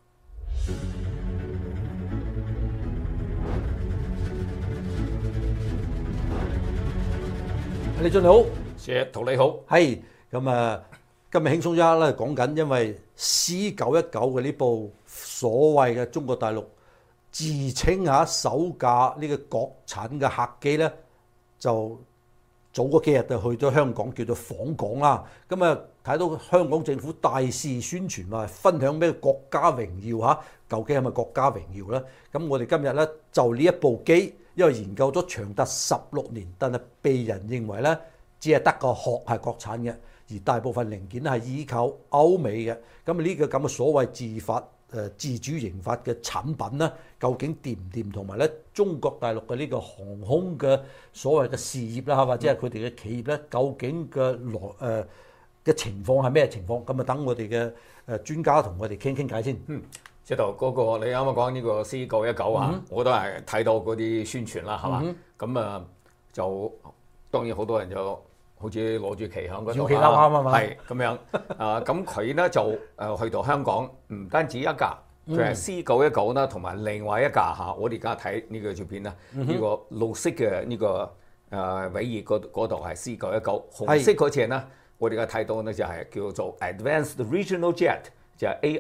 李俊你好， 謝圖你好。 係咁啊！今日輕鬆一刻咧講緊，因為 C919嘅呢部所謂嘅中國大陸自稱首架呢個國產嘅客機咧，就早嗰幾日就去咗香港，叫做訪港啦。咁啊睇到香港政府大肆宣傳話分享咩國家榮耀嚇，究竟係咪國家榮耀咧？咁我哋今日咧就呢一部機，因為研究咗長達16年，但係被人認為咧只係得個殼係國產嘅。而大部分零件係依靠歐美嘅，咁呢個咁嘅所謂自主研發嘅產品咧，究竟掂唔掂？同埋咧，中國大陸嘅呢個航空嘅所謂嘅事業啦，或者係佢哋嘅企業咧，究竟嘅情況係咩情況？咁啊，等我哋嘅專家同我哋傾傾偈先。 知道嗰個你啱啱講呢個 C919啊，我都係睇到嗰啲宣傳啦，係嘛？咁啊，就當然好多人就好似攞住旗響嗰度係咁樣咁佢咧就去到香港，唔單止一架，佢係 C919啦，同埋另外一架嚇。我哋而家睇呢個照片啦，呢個綠色嘅呢個尾翼嗰度係 C919，紅色嗰隻咧，我哋而家睇到咧就係叫做 Advanced Regional Jet，就係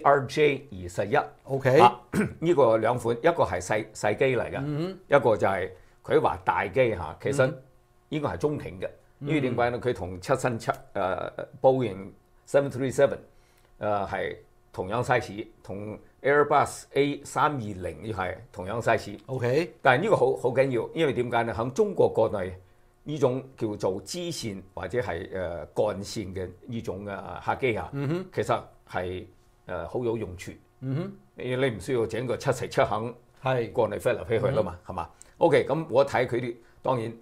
ARJ21。OK，呢個兩款，一個係細機嚟嘅，一個就係佢話大機嚇，其實應該係中型嘅。因為點解咧？佢同777Boeing 737係同樣 size， 同 Airbus A320又係同樣 size。OK， 但係呢個好緊要，因為點解咧？喺中國國內呢種叫做支線或者係幹線嘅呢種客機啊，其實係好有用處。你唔需要整個747肯係過嚟飛嚟飛去啦嘛，係嘛？OK， 咁我睇佢哋當然。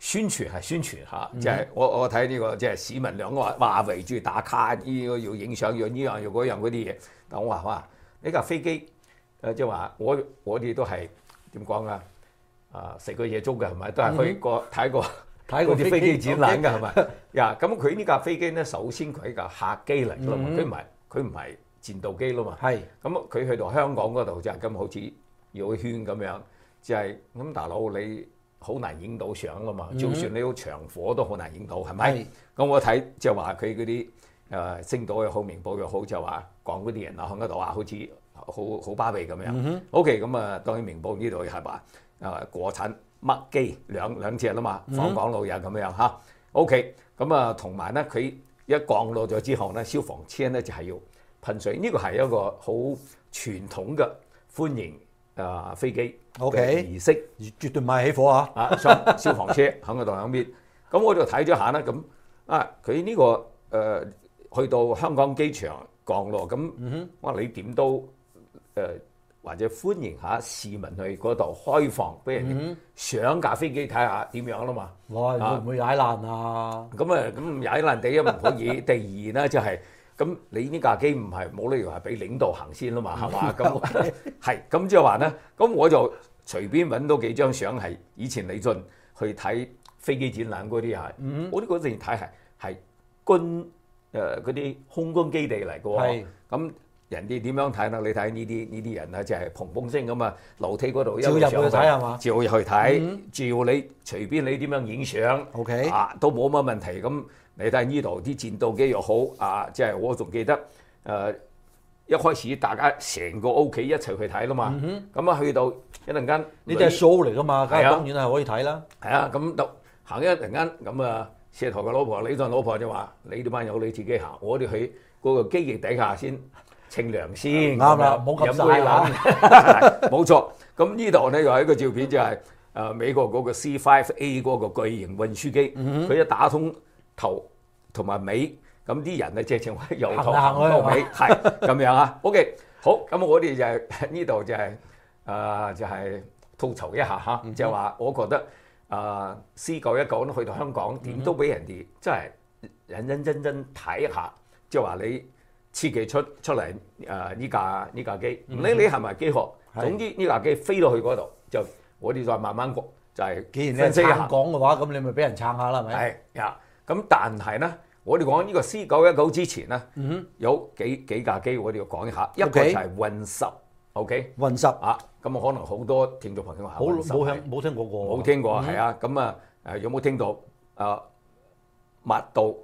宣傳係宣傳嚇，即係我睇呢個即係市民兩個話圍住打卡，呢個要影相，要呢樣要嗰樣嗰啲嘢。但我話哇，呢架飛機即係話我哋都係點講啊？食過夜粥嘅係咪？都係去過睇過嗰啲飛機展覽嘅係咪？呀，咁佢呢架飛機咧，首先佢係架客機嚟㗎嘛，佢唔係戰鬥機啦嘛。係。咁佢去到香港嗰度就係咁，好似繞圈咁樣，就係咁大佬你好難影到相㗎嘛。就算你好長火都好難影到，係咪？咁我睇即係話佢嗰啲星島又好，明報又好，就話講嗰啲人啊喺嗰度話好似好巴閉咁樣。OK， 咁啊當然明報呢度係話。國產乜機兩隻啦嘛，訪港路人咁樣嚇。OK， 咁啊同埋咧，佢一降落咗之後咧，消防車咧就係要噴水，呢個係一個好傳統嘅歡迎飛機嘅儀式， 絕對唔係起火啊！ 消防車喺個度響邊，咁我就睇咗下啦。咁佢呢個去到香港機場降落，咁我話你點都或者歡迎下市民去嗰度開放，俾人哋上架飛機睇下點樣啦嘛。 哇！會唔會踩爛啊？ 咁踩爛地啊唔可以。第二咧就係咁，你呢架機唔係冇理由係俾領導行先啦嘛，係嘛？咁係咁即係話咧，咁我就隨便揾到幾張相係以前李俊去睇飛機展覽嗰啲啊。我哋嗰陣睇係軍嗰啲空軍基地嚟嘅喎。咁人哋點樣睇啦？你睇呢啲人啊，就係砰砰聲咁啊，樓梯嗰度一路上去照入去睇係嘛？ 照入去睇，照你隨便你點樣影相，OK 都冇乜問題。咁你睇呢度啲戰鬥機又好即係我仲記得一開始大家成個屋企一齊去睇啦嘛。咁去到一陣間， 呢啲係 show 嚟㗎嘛，梗係當然係可以睇啦。 係啊，咁到行一陣間咁社台嘅老婆李俊老婆就話：你哋班友你自己行，我哋去嗰個機翼底下先。清涼先啱啦，冇咁曬啦， 冇錯。咁呢度咧又係一個照片，就係美國嗰個 C5A 嗰個巨型運輸機，佢一打通頭同埋尾，咁啲人咧直情由頭行到尾，係咁樣啊。OK， 好，咁我哋就係呢度就係吐槽一下嚇，就係話我覺得C919咧去到香港點都俾人哋真係認真睇一下，即係話你。設計出嚟呢架機，唔理你係咪機殼，總之呢架機飛到去嗰度，就我哋再慢慢講，就係既然你係撐講嘅話，咁你咪俾人撐下啦，係咪？ 係呀，咁但係咧，我哋講呢個 C919之前咧，有幾架機我哋要講一下，一個就係運10 ，OK， 運10 咁可能好多聽眾朋友冇聽過過， 冇聽過係啊，咁有冇聽到密度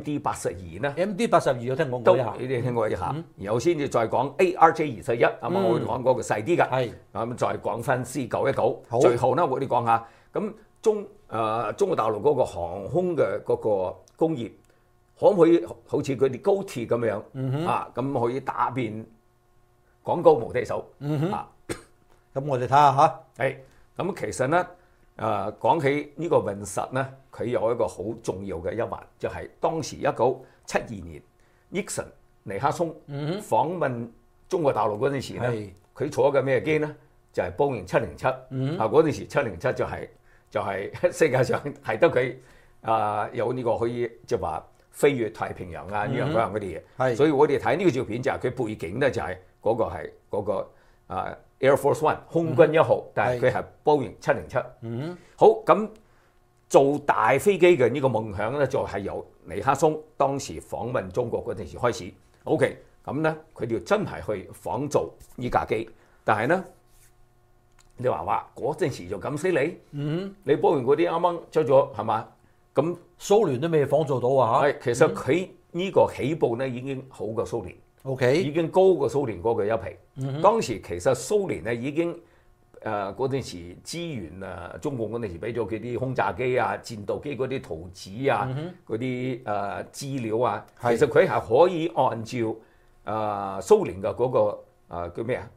MD82咧 ？MD82有聽講過一下， 你哋聽過一下，然後先至再講 ARJ21，咁我哋講嗰個細啲嘅，係咁再講翻 C919，最後咧我哋講下咁中國大陸嗰個航空嘅嗰個工業，可唔可以好似佢哋高鐵咁樣咁可以打遍廣高無敵手咁我哋睇下嚇。 係咁其實咧。講起呢個運10咧，佢有一個好重要嘅一環，就係當時1972年 Nixon 尼克松訪問中國大陸嗰陣時咧，佢坐嘅咩機咧？就係波音707。嗰陣時707就係世界上係得佢有呢個可以即係話飛越太平洋呢樣嗰樣嗰啲嘢。所以我哋睇呢個照片就係佢背景咧就係嗰個係嗰個Air Force One 空軍1號，但係佢係波音707。好，咁做大飛機嘅呢個夢想咧，就係由尼克松當時訪問中國嗰陣時開始。OK， 咁咧佢哋真係去仿造呢架機，但係咧你話嗰陣時就咁犀利？你波音嗰啲啱啱出咗係嘛？咁蘇聯都未仿造到啊嚇。 係，其實佢呢個起步咧已經好過蘇聯。OK， 已經高過蘇聯嗰個一皮。當時其實蘇聯咧已經嗰陣時資源中共嗰陣時俾咗佢啲轟炸機啊、戰鬥機嗰啲圖紙啊、嗰啲資料啊，其實佢係可以按照蘇聯嘅嗰個叫咩啊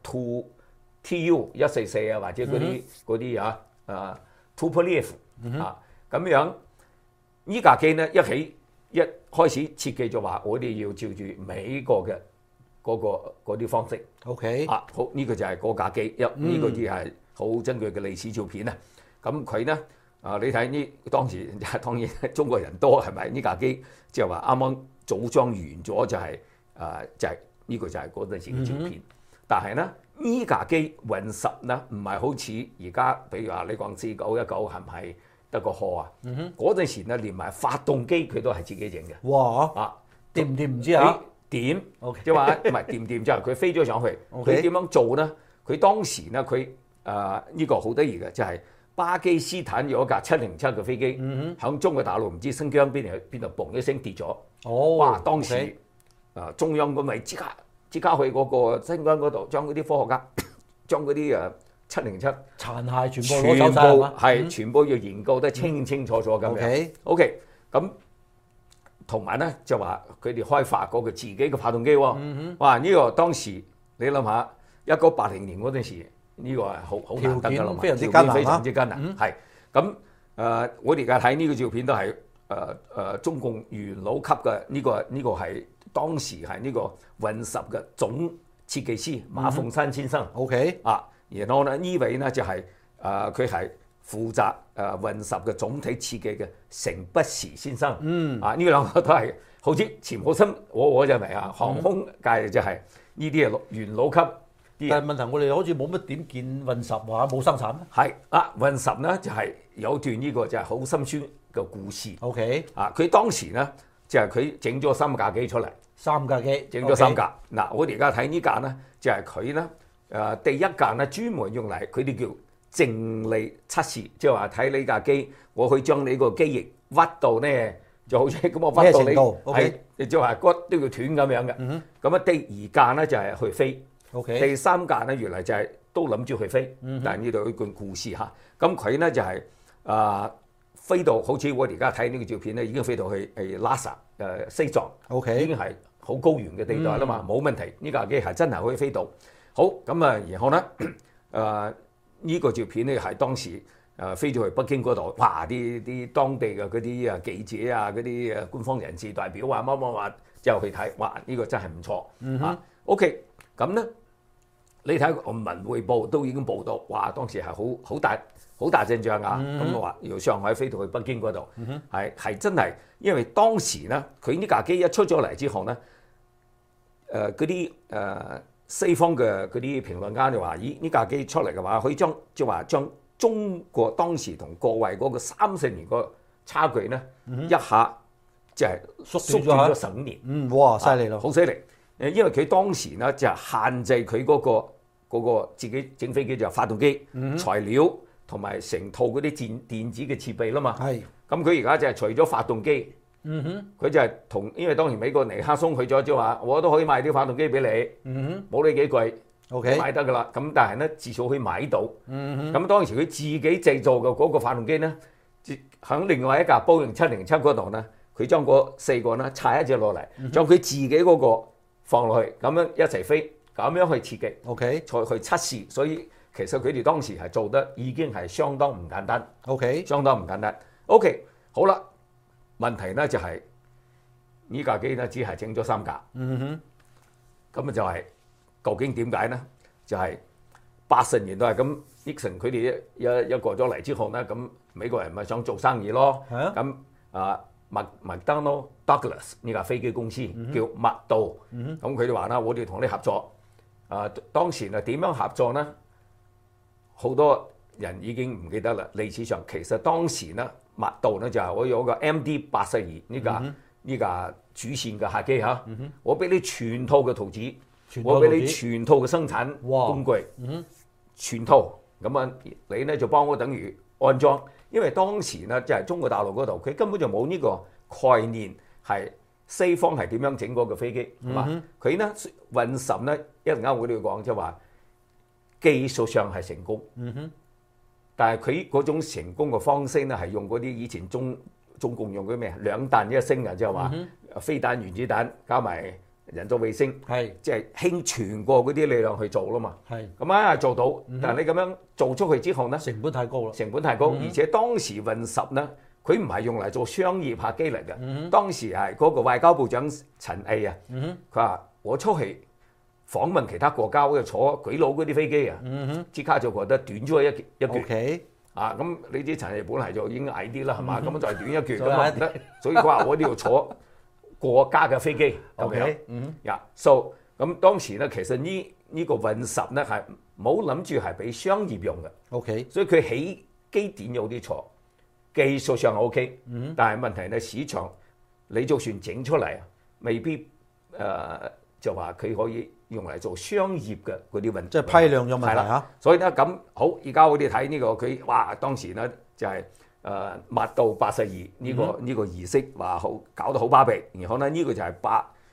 TU-144啊，或者嗰啲Tupolev 咁樣呢架機咧一開始設計就話我哋要照住美國嘅嗰啲方式 ，OK， 好呢個就係嗰架機，呢個啲係好珍貴嘅歷史照片啊。咁佢咧你睇呢當時當然中國人多係咪？呢架機即係話啱啱組裝完咗就係就係呢個就係嗰陣時嘅照片。但係咧呢架機運十咧唔係好似而家，比如話你講4919係唔係得個殼啊？嗰陣時咧連埋發動機佢都係自己整嘅。 哇！掂唔掂唔知啊？ 點？即係話唔係掂唔掂就係佢飛咗上去。佢點樣做咧？佢當時咧佢呢個好得意嘅就係巴基斯坦有一架707嘅飛機，響中國大陸唔知新疆邊度嘣一聲跌咗。哇！當時中央咁咪即刻去嗰個新疆嗰度，將嗰啲科學家將嗰啲707 殘骸全部攞走曬係全部要研究得清清楚楚咁樣。OK， 咁同埋咧就話佢哋開發嗰個自己嘅發動機喎。哇！呢個當時你諗下，1980年嗰陣時，呢個係好難得㗎啦嘛， 條件非常之艱難。係咁我哋而家睇呢個照片都係中共元老級嘅呢個係當時係呢個運十嘅總設計師馬鳳山先生。然後呢位呢就係佢係負責運十嘅總體設計嘅成不時先生。呢兩個都係好似錢寶森，我就係航空界就係呢啲係元老級。 但係問題我哋好似冇乜點見運十話冇生產咩？ 係運十呢就係有段呢個就係好心酸嘅故事。佢當時呢就係佢整咗3架機出嚟。 3架機整咗3架。嗱，我哋而家睇呢架呢，就係佢呢第一架呢專門用嚟佢哋叫靜力測試，即係話睇你架機，我去將你個機翼屈到呢，就好似咁我屈到你係，即係話骨都要斷咁樣嘅。咁第2架呢就係去飛。第3架呢原來就係都諗住去飛，但係呢度有一段故事嚇。咁佢呢就係飛到好似我哋而家睇呢個照片咧，已經飛到去拉薩西藏，已經係好高原嘅地帶啦嘛，冇問題。呢架機係真係可以飛到。好咁然後呢呢個照片咧係當時飛咗去北京嗰度，哇！啲當地嘅嗰啲記者啊，嗰啲官方人士代表啊，乜話之後去睇，哇！呢個真係唔錯。OK， 咁呢你睇《文匯報》都已經報道，哇！當時係好大陣仗啊！咁話由上海飛到去北京嗰度，係真係，因為當時呢，佢呢架機一出咗嚟之後呢，嗰啲西方嘅嗰啲評論家就話：咦，呢架機出嚟嘅話，可以將中國當時同國外嗰個30年個差距呢，一下就係縮短咗15年。 哇！犀利咯， 好犀利！因為佢當時呢就限制佢嗰個自己整飛機就係發動機、材料同埋成套嗰啲電子嘅設備啦嘛。咁佢而家就係除咗發動機，佢就係因為當年美國尼克松去咗就話，我都可以賣啲發動機俾你，冇你幾貴，買得噶啦。咁但係呢，至少可以買到。咁當時佢自己製造嘅嗰個發動機呢，喺另外一架波音707嗰度呢，佢將嗰4個呢拆一隻落嚟，將佢自己嗰個放落去，咁樣一齊飛，咁樣去設計，再去測試。所以其實佢哋當時係做得已經係相當唔簡單。相當唔簡單。OK， 好啦，問題呢就係呢架機呢只係整咗3架。咁就係究竟點解呢？就係80年代咁，Nixon 佢哋一過咗嚟之後呢，咁美國人咪想做生意咯。咁麥當勞 Douglas 呢架飛機公司叫麥道，咁佢哋話啦，我哋同你合作。當時點樣合作呢？好多人已經唔記得啦。歷史上其實當時呢，麥道呢就係我有個 MD-82呢架主線嘅客機嚇，我俾你全套嘅圖紙，我俾你全套嘅生產工具，全套咁你呢就幫我等於安裝。因為當時呢，就係中國大陸嗰度，佢根本就冇呢個概念，係西方係點樣整嗰個飛機，係嘛？佢呢運十呢，一陣間我哋要講，即係話技術上係成功，但係佢嗰種成功嘅方式呢，係用嗰啲以前中共用嗰啲咩2彈1星啊，即係話飛彈、原子彈加埋人造衛星，即係興全個嗰啲力量去做啦嘛。咁做到，但係你咁樣做出去之後呢，成本太高，而且當時運十呢，佢唔係用嚟做商業客機嚟嘅。當時係嗰個外交部長陳毅啊，佢話我出去訪問其他國家，好似坐鬼佬嗰啲飛機啊，即刻就覺得短咗一橛。 啊，咁你知陳毅本嚟就已經矮啲啦，係嘛？咁就係短一橛咁啊唔得，所以佢話我哋要坐國家嘅飛機咁樣。So 咁當時咧，其實呢個運十咧係冇諗住係俾商業用嘅。 OK， 所以佢起機點有啲錯，技術上 OK，但係問題咧市場你就算整出嚟，未必就話佢可以用嚟做商業嘅嗰啲運， 即係批量有問題嚇。 所以咧咁好，而家我哋睇呢個佢，哇！當時咧就係密度82呢個儀式話好搞得好巴閉，然後咧呢個就係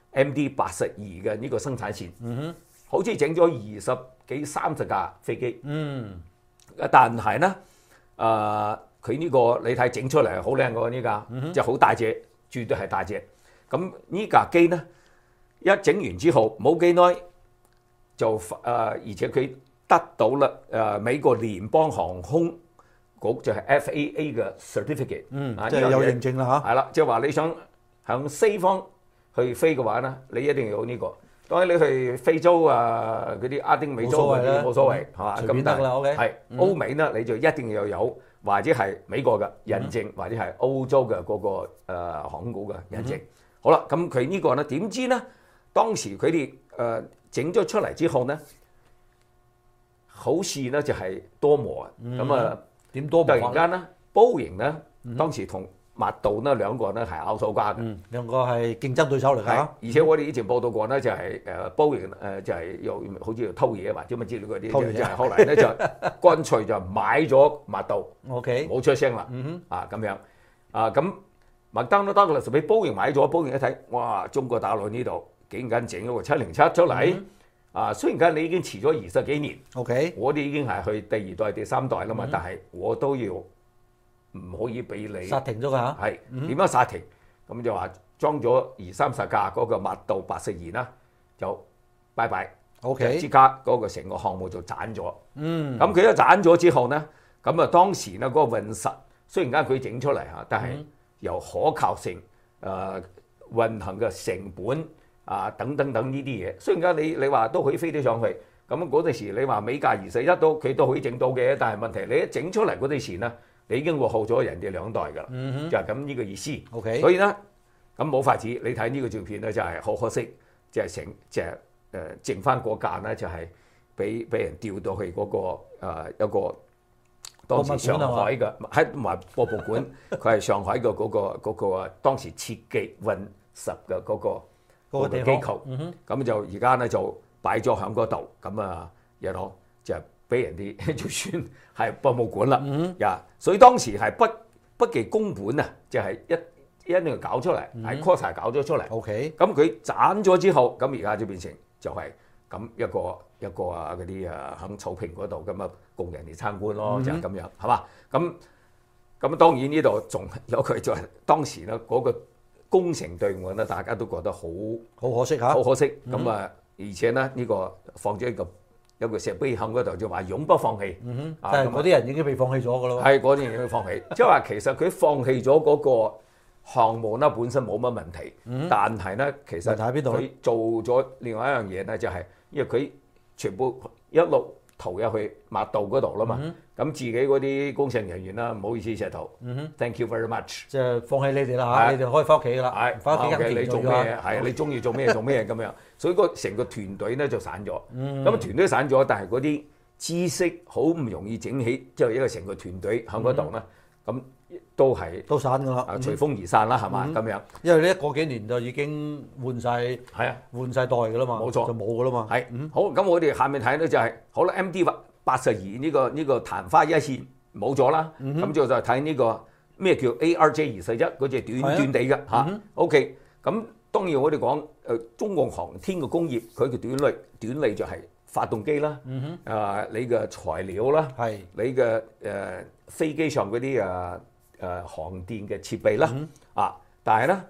MD82嘅呢個生產線，好似整咗20幾30架飛機，但係咧佢呢個你睇整出嚟好靚喎呢架，即係好大隻，絕對係大隻。咁呢架機咧一整完之後冇幾耐就而且佢得到啦美國聯邦航空局就係 FAA 嘅 certificate， 即係有認證啦嚇。 係啦，即係話你想向西方去飛嘅話咧，你一定要有呢個。當然你去非洲嗰啲亞丁美洲嗰啲冇所謂係嘛， 隨便得啦。OK， 係歐美咧你就一定要有，或者係美國嘅認證，或者係歐洲嘅嗰個航空局嘅認證。好啦，咁佢呢個咧點知咧？當時佢哋整咗出嚟之後咧，好似咧就係多磨啊，咁點多磨？ 突然間咧，波型咧當時同麥道呢兩個咧係拗手瓜嘅，兩個係競爭對手嚟㗎。 而且我哋以前報道過咧，就係波型就係又好似偷嘢或者乜之類嗰啲，就係後嚟咧就乾脆就買咗麥道 ，OK， 冇出聲啦，咁樣咁麥當都得啦，就俾波型買咗，波型一睇，哇！中國大陸呢度竟然整咗個707出嚟，雖然間你已經遲咗20幾年 ，OK， 我哋已經係去第2代、第3代啦嘛，但係我都要唔可以俾你剎停咗㗎嚇， 係點樣剎停？咁就話裝咗20-30架嗰個麥道82啦，就拜拜 ，OK， 即刻嗰個成個項目就斬咗。咁佢一斬咗之後咧，咁當時咧嗰個運實雖然間佢整出嚟嚇，但係由可靠性、運行嘅成本等等等呢啲嘢，雖然間你話都可以飛得上去，咁嗰陣時你話美架241都佢都可以整到嘅，但係問題你一整出嚟嗰陣時咧，你已經落後咗人哋2代㗎啦，就係咁呢個意思。 OK， 所以咧咁冇法子，你睇呢個照片咧就係好可惜，就係剩翻嗰架咧就係俾人調到去嗰個一個。當時上海嘅喺唔係博物館，佢係上海嘅嗰個當時設計運十嘅嗰個機構，咁就而家咧就擺咗喺嗰度，咁就俾人哋就算係博物館啦，所以當時係不記公本啊，就係一定要搞出嚟，係 course 搞咗出嚟。 OK， 咁佢斬咗之後，咁而家就變成就係咁一個嗰啲喺草坪嗰度咁供人哋參觀咯，就係咁樣，係嘛？咁當然呢度仲有佢就係當時咧嗰個工程隊伍咧，大家都覺得好可惜嚇， 好可惜。咁而且咧呢個放咗一個石碑喺嗰度，就話永不放棄。 但係嗰啲人已經被放棄咗㗎咯。 係嗰啲人已經放棄，即係話其實佢放棄咗嗰個項目咧本身冇乜問題，但係咧其實佢做咗另外一樣嘢咧，就係因為佢全部一路投入去麥道嗰度啦嘛，咁自己嗰啲工程人員啦，唔好意思石頭，thank you very much， 即係放棄你哋啦嚇，你哋可以翻屋企㗎啦，翻屋企你做咩？係你中意做咩做咩咁樣，所以個成個團隊咧就散咗，咁團隊散咗，但係嗰啲知識好唔容易整起，即係一個成個團隊喺嗰度咧，咁都散㗎啦， 隨風而散啦，係嘛咁樣？ 因為呢過幾年就已經換晒代㗎啦嘛， 冇錯就冇㗎啦嘛。 係好，咁我哋下面睇咧就係好啦 ，MD82呢個曇花一現冇咗啦，咁就睇呢個咩叫 ARJ21嗰隻短短地嘅嚇。OK，咁當然我哋講中國航天嘅工業，佢嘅短類就係發動機啦，你嘅材料啦，你嘅飛機上嗰啲航電嘅設備啦，但係咧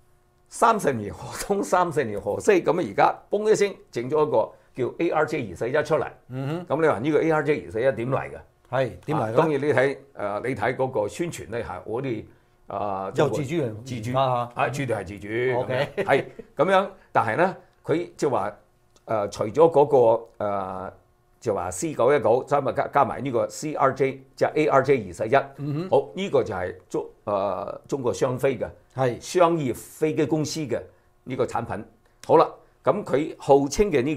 30年河東30年河西，咁而家嘣一聲整咗一個叫 ARJ21出嚟，咁你話呢個 ARJ21點嚟嘅？ 係點嚟嘅？ 當然你睇嗰個宣傳咧，係我哋有自主人自主啊， 絕對係自主。OK， 係咁樣，但係咧佢即係話除咗嗰個就話 C919，加埋呢個 CRJ， 就係 ARJ21。好，呢個就係中國商飛嘅商業飛機公司嘅呢個產品。好啦，咁佢號稱嘅呢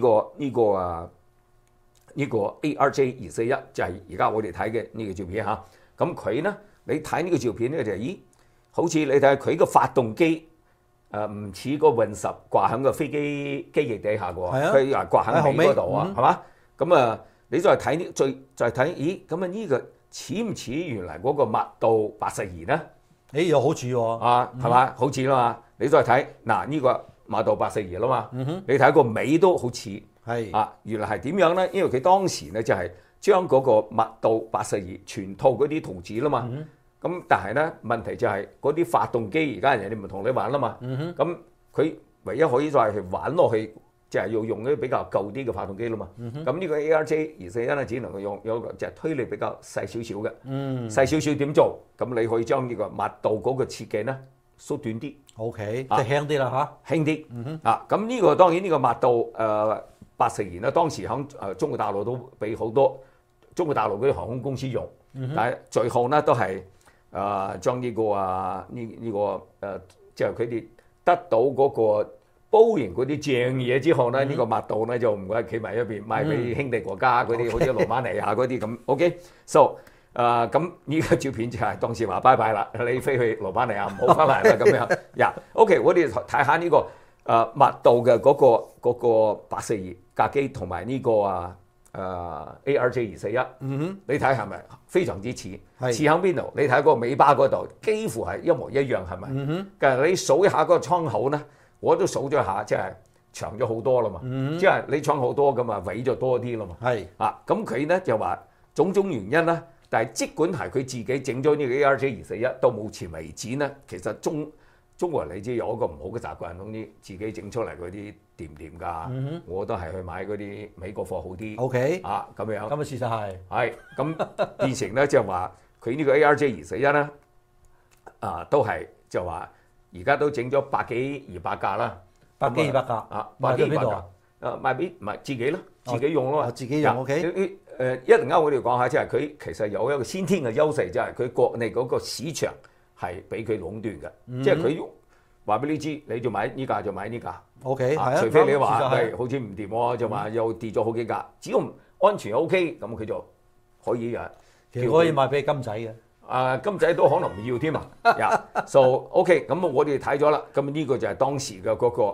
個 ARJ241就係而家我哋睇嘅呢個照片嚇。咁佢呢，你睇呢個照片咧就係，咦，好似你睇佢個發動機唔似個運10掛喺個飛機機翼底下嘅喎，佢話掛喺尾嗰度啊，係嘛？咁啊，你再睇呢，再睇，咦，咁啊呢個似唔似原來嗰個麥道82呢？ 誒有好似喎， 啊，係嘛？好似啦嘛，你再睇嗱呢個麥道82啦嘛，你睇個尾都好似係啊，原來係點樣咧？因為佢當時咧就係將嗰個麥道82全套嗰啲圖紙啦嘛，咁但係咧問題就係嗰啲發動機而家人哋唔同你玩啦嘛，咁佢唯一可以再去玩落去，就係要用啲比較舊啲嘅發動機啦嘛。咁呢個 ARJ241咧只能夠用有個就係推力比較細少少嘅，細少少點做？咁你可以將呢個麥道嗰個設計咧縮短啲。 OK，即係輕啲啦嚇， 輕啲。啊，咁呢個當然呢個麥道82咧，當時喺中國大陸都俾好多中國大陸嗰啲航空公司用，但係最後咧都係將呢個即係佢哋得到嗰個褒型嗰啲正嘢之後咧，呢個麥道咧就唔會企埋一邊賣俾兄弟國家嗰啲，好似羅馬尼亞嗰啲咁。OK，so 咁呢個照片就係當時話拜拜啦，你飛去羅馬尼亞唔好翻嚟啦咁樣。呀，OK，我哋睇下呢個麥道嘅嗰個842架機同埋呢個ARJ241，你睇係咪非常之似？似喺邊度？你睇個尾巴嗰度，幾乎係一模一樣，係咪？但係你數一下嗰個窗口咧，我都數咗下，即係長咗好多啦嘛。即係你窗口多咁啊，位就多啲啦嘛。係啊，咁佢咧就話種種原因啦。但係即管係佢自己整咗呢個 ARJ241，到目前為止咧，其實中國人你知有一個唔好嘅習慣，總之自己整出嚟嗰啲掂唔掂㗎？我都係去買嗰啲美國貨好啲。OK 啊，咁樣。咁啊事實係咁變成咧，就話佢呢個 ARJ241咧都係就話而家都整咗100幾200架啦，100幾200架啊，賣俾邊度啊？賣俾唔係自己咯，自己用咯嘛。自己用 OK。一陣間我哋講下，即係佢其實有一個先天嘅優勢，就係佢國內嗰個市場係俾佢壟斷嘅，即係佢話俾你知，你就買呢架就買呢架。OK，除非你話係好似唔掂喎，就話又跌咗好幾架，只要安全 OK，咁佢就可以其實可以賣俾金仔嘅。金仔都可能唔要添啊。So OK，咁我哋睇咗啦，咁呢個就係當時嘅嗰個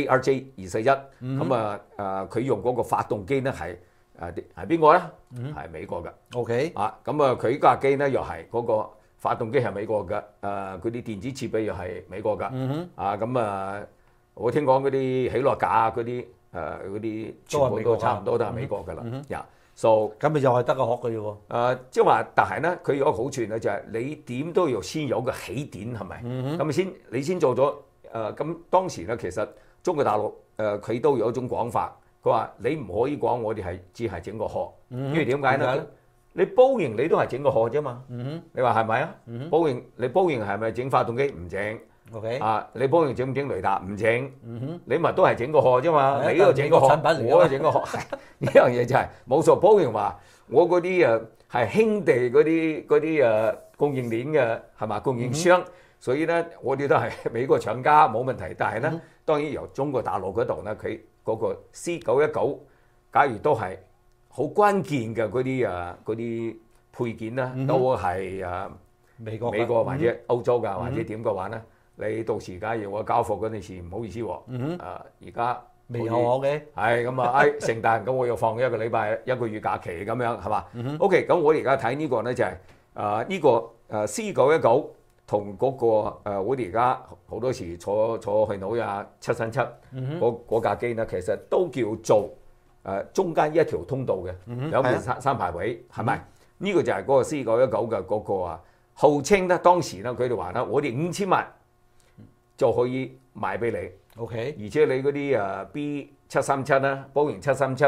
ARJ241，咁佢用嗰個發動機咧係邊個咧？係美國嘅。OK。咁佢架機咧又係嗰個發動機係美國嘅，嗰啲電子設備又係美國嘅。我聽講嗰啲起落架嗰啲全部都差唔多都係美國嘅啦。So 咁咪又係得個殼嘅啫喎。即係話，但係咧佢有個好處咧，就係你點都要先有個起點係咪？咁你先做咗咁當時咧，其實中國大陸佢都有一種講法。佢話：你唔可以講我哋係只係整個殼，因為點解咧？你波形你都係整個殼啫嘛。你話係咪啊？波形你波形係咪整發動機？唔整。OK。你波形整唔整雷達？唔整。你咪都係整個殼啫嘛。你都整個殼，我都整個殼。呢樣嘢就係冇錯。波形話：我嗰啲係兄弟嗰啲供應鏈嘅係嘛供應商，所以咧我哋都係美國廠家冇問題。但係咧，當然由中國大陸嗰度咧，佢嗰個 C919，假如都係好關鍵嘅嗰啲配件啦，都係美國或者歐洲㗎，或者點嘅話咧，你到時假如我交貨嗰陣時，唔好意思喎，而家未有我嘅，係咁啊，聖誕咁我要放一個禮拜1個月假期咁樣係嘛？OK，咁我而家睇呢個咧就係呢個C919。同嗰個我哋而家好多時坐去紐約737嗰架機咧，其實都叫做中間一條通道嘅，有條三排位，係咪？呢個就係嗰個 C919嘅嗰個號稱咧，當時咧佢哋話咧，我哋5000萬就可以賣俾你。OK，而且你嗰啲B737啦、波音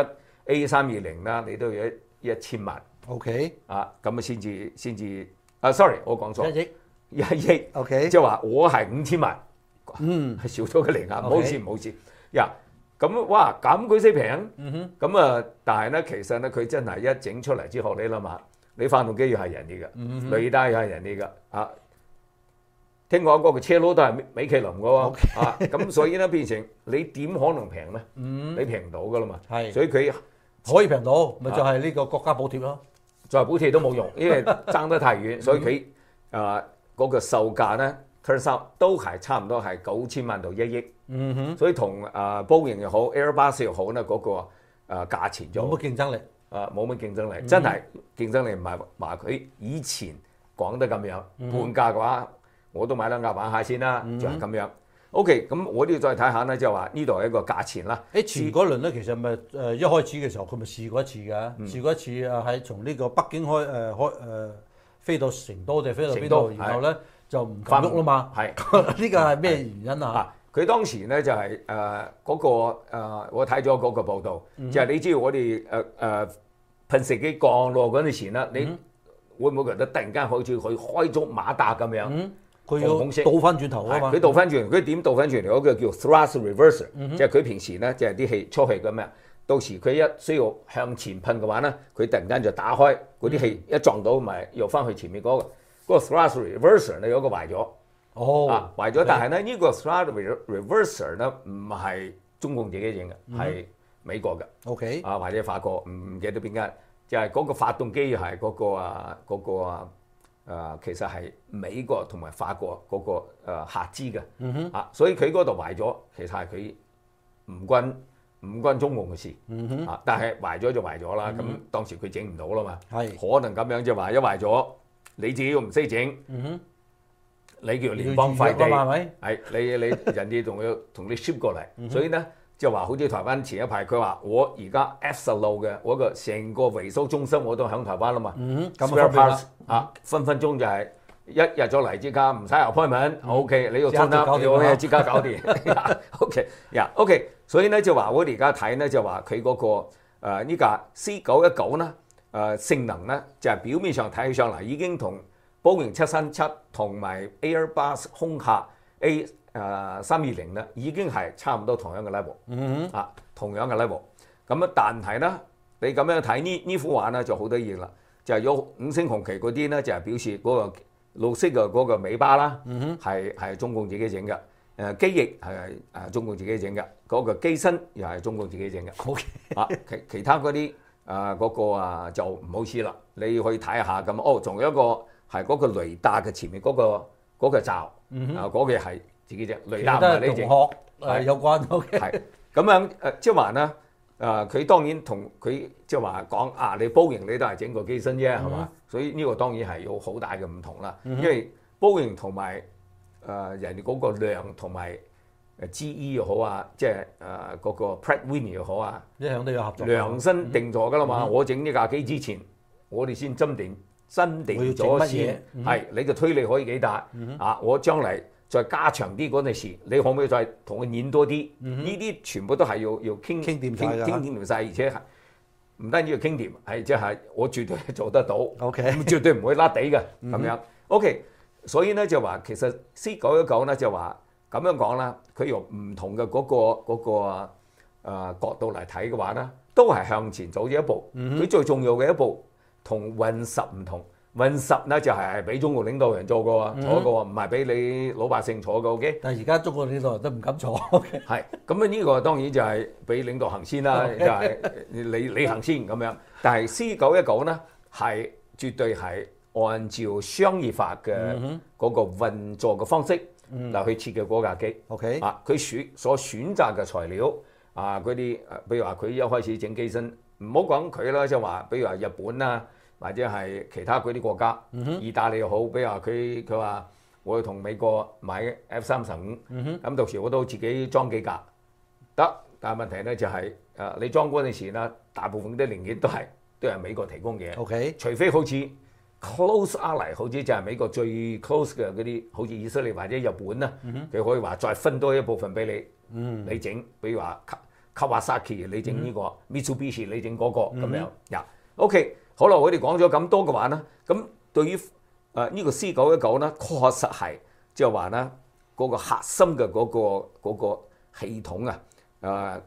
737、A320啦，你都要1000萬。OK，咁啊先至sorry， 我講錯。1億，OK，即係話我係5000萬，係少咗個零額，唔好意思。呀， 咁哇咁鬼死平，咁啊，但係咧其實咧佢真係一整出嚟之後，你諗下，你發動機要係人哋嘅，雷達又係人哋嘅啊。聽講嗰個車轆都係米其林嘅喎，啊咁所以咧變成你點可能平咧？你平唔到噶啦嘛，所以佢可以平到，咪就係呢個國家補貼咯。 再補貼都冇用，因為爭得太遠，所以佢嗰個售價咧 turns out 都係差唔多係9000萬到1億，所以同波音又好 Airbus 又好咧嗰個價錢就冇乜競爭力， 冇乜競爭力，真係競爭力唔係話佢以前講得咁樣，半價嘅話。我都買兩架板蟹先啦，就係咁樣。OK， 咁我哋再睇下咧，就係話呢度係一個價錢啦。 前嗰輪咧，其實咪一開始嘅時候，佢咪試過一次㗎，試過一次係從呢個北京飛到成都定飛到邊度，然後咧就唔敢喐啦嘛。係呢個係咩原因啊？ 佢當時咧就係嗰個我睇咗嗰個報道，就係你知道我哋噴射機降落嗰陣時咧，你會唔會覺得突然間好似佢開足馬達咁樣？ 佢要倒翻轉頭啊嘛！ 佢倒翻轉，佢點倒翻轉嚟？嗰個叫 thrust reverser，即係佢平時咧即係啲氣出氣咁樣。到時佢一需要向前噴嘅話咧，佢突然間就打開嗰啲氣，一撞到咪又翻去前面嗰個 thrust reverser 咧有個壞咗。壞咗，但係咧呢個 thrust reverser 咧唔係中共自己整嘅，係美國嘅。 OK， 或者法國唔記得邊間，就係嗰個發動機係嗰個其實係美國同埋法國嗰個合資嘅，所以佢嗰度壞咗，其實係佢唔關中共嘅事，但係壞咗就壞咗啦。咁當時佢整唔到啦嘛，可能咁樣就話一壞咗，你自己又唔識整，你叫聯邦快遞，係你人哋同你 ship 過嚟，所以咧。就話好似台灣前一排佢話我而家 absolute 嘅我個成個維修中心我都喺台灣啦嘛，spare parts 分分鐘就係一入咗嚟即刻唔使 appointment，OK 你要吞啦，你可以即刻搞掂，OK，所以咧就話我哋而家睇咧就話佢嗰個呢架 C919咧性能咧就係表面上睇起上嚟已經同波音737同埋 Airbus 空客 320咧已經係差唔多同樣嘅 level，同樣嘅 level。咁啊，但係咧，你咁樣睇呢幅畫咧就好得意啦，就係有五星紅旗嗰啲咧就係表示嗰個綠色嘅嗰個尾巴啦，係中共自己整嘅。機翼係中共自己整嘅，嗰個機身又係中共自己整嘅。其他嗰啲嗰個就唔好似啦，你可以睇下咁。仲有一個係嗰個雷達嘅前面嗰個罩，嗰個係。自己啫，雷達唔係你整， 係有關。 係咁樣即係話咧，佢當然同佢即係話講你波音你都係整個機身啫，係嘛？所以呢個當然係有好大嘅唔同啦。因為波音同埋人哋嗰個量同埋GE 又好啊，即係嗰個 Pratt Whitney 又好啊， 一向都有合作。 量身定咗㗎啦嘛。我整呢架機之前，我哋先真定咗先，係你嘅推力可以幾大我將嚟。再加長啲嗰陣時，你可唔可以再同佢演多啲？呢啲全部都係要傾掂晒，而且係唔單止要傾掂，係即係我絕對做得到。 OK， 絕對唔會甩地嘅咁樣。OK，所以咧就話其實 C919咧就話咁樣講啦，佢用唔同嘅嗰個角度嚟睇嘅話咧，都係向前走咗一步。佢最重要嘅一步同運10唔同。運10咧就係俾中國領導人坐過坐過，唔係俾你老百姓坐過。OK， 但係而家中國領導人都唔敢坐。 係咁呢個當然就係俾領導行先啦，就係你行先咁樣。但係 C919咧係絕對係按照商業化嘅嗰個運作嘅方式嚟去設計嗰架機。 OK， 佢所選擇嘅材料嗰啲，比如話佢一開始整機身，唔好講佢啦，就話比如話日本啦。或者係其他嗰啲國家，意大利又好，比如話佢話我要同美國買 F-35，咁到時我都自己裝幾架得，但係問題咧就係你裝嗰陣時咧，大部分啲零件都係美國提供嘅。 OK， 除非好似 close ally，好似就係美國最 close 嘅嗰啲，好似以色列或者日本啦，佢可以話再分多一部分俾你，你整，比如話 Kawasaki 你整呢個，Mitsubishi 你整嗰個咁樣。OK。好啦，我哋講咗咁多嘅話咧，咁對於呢個 C919咧，確實係即係話咧嗰個核心嘅嗰個系統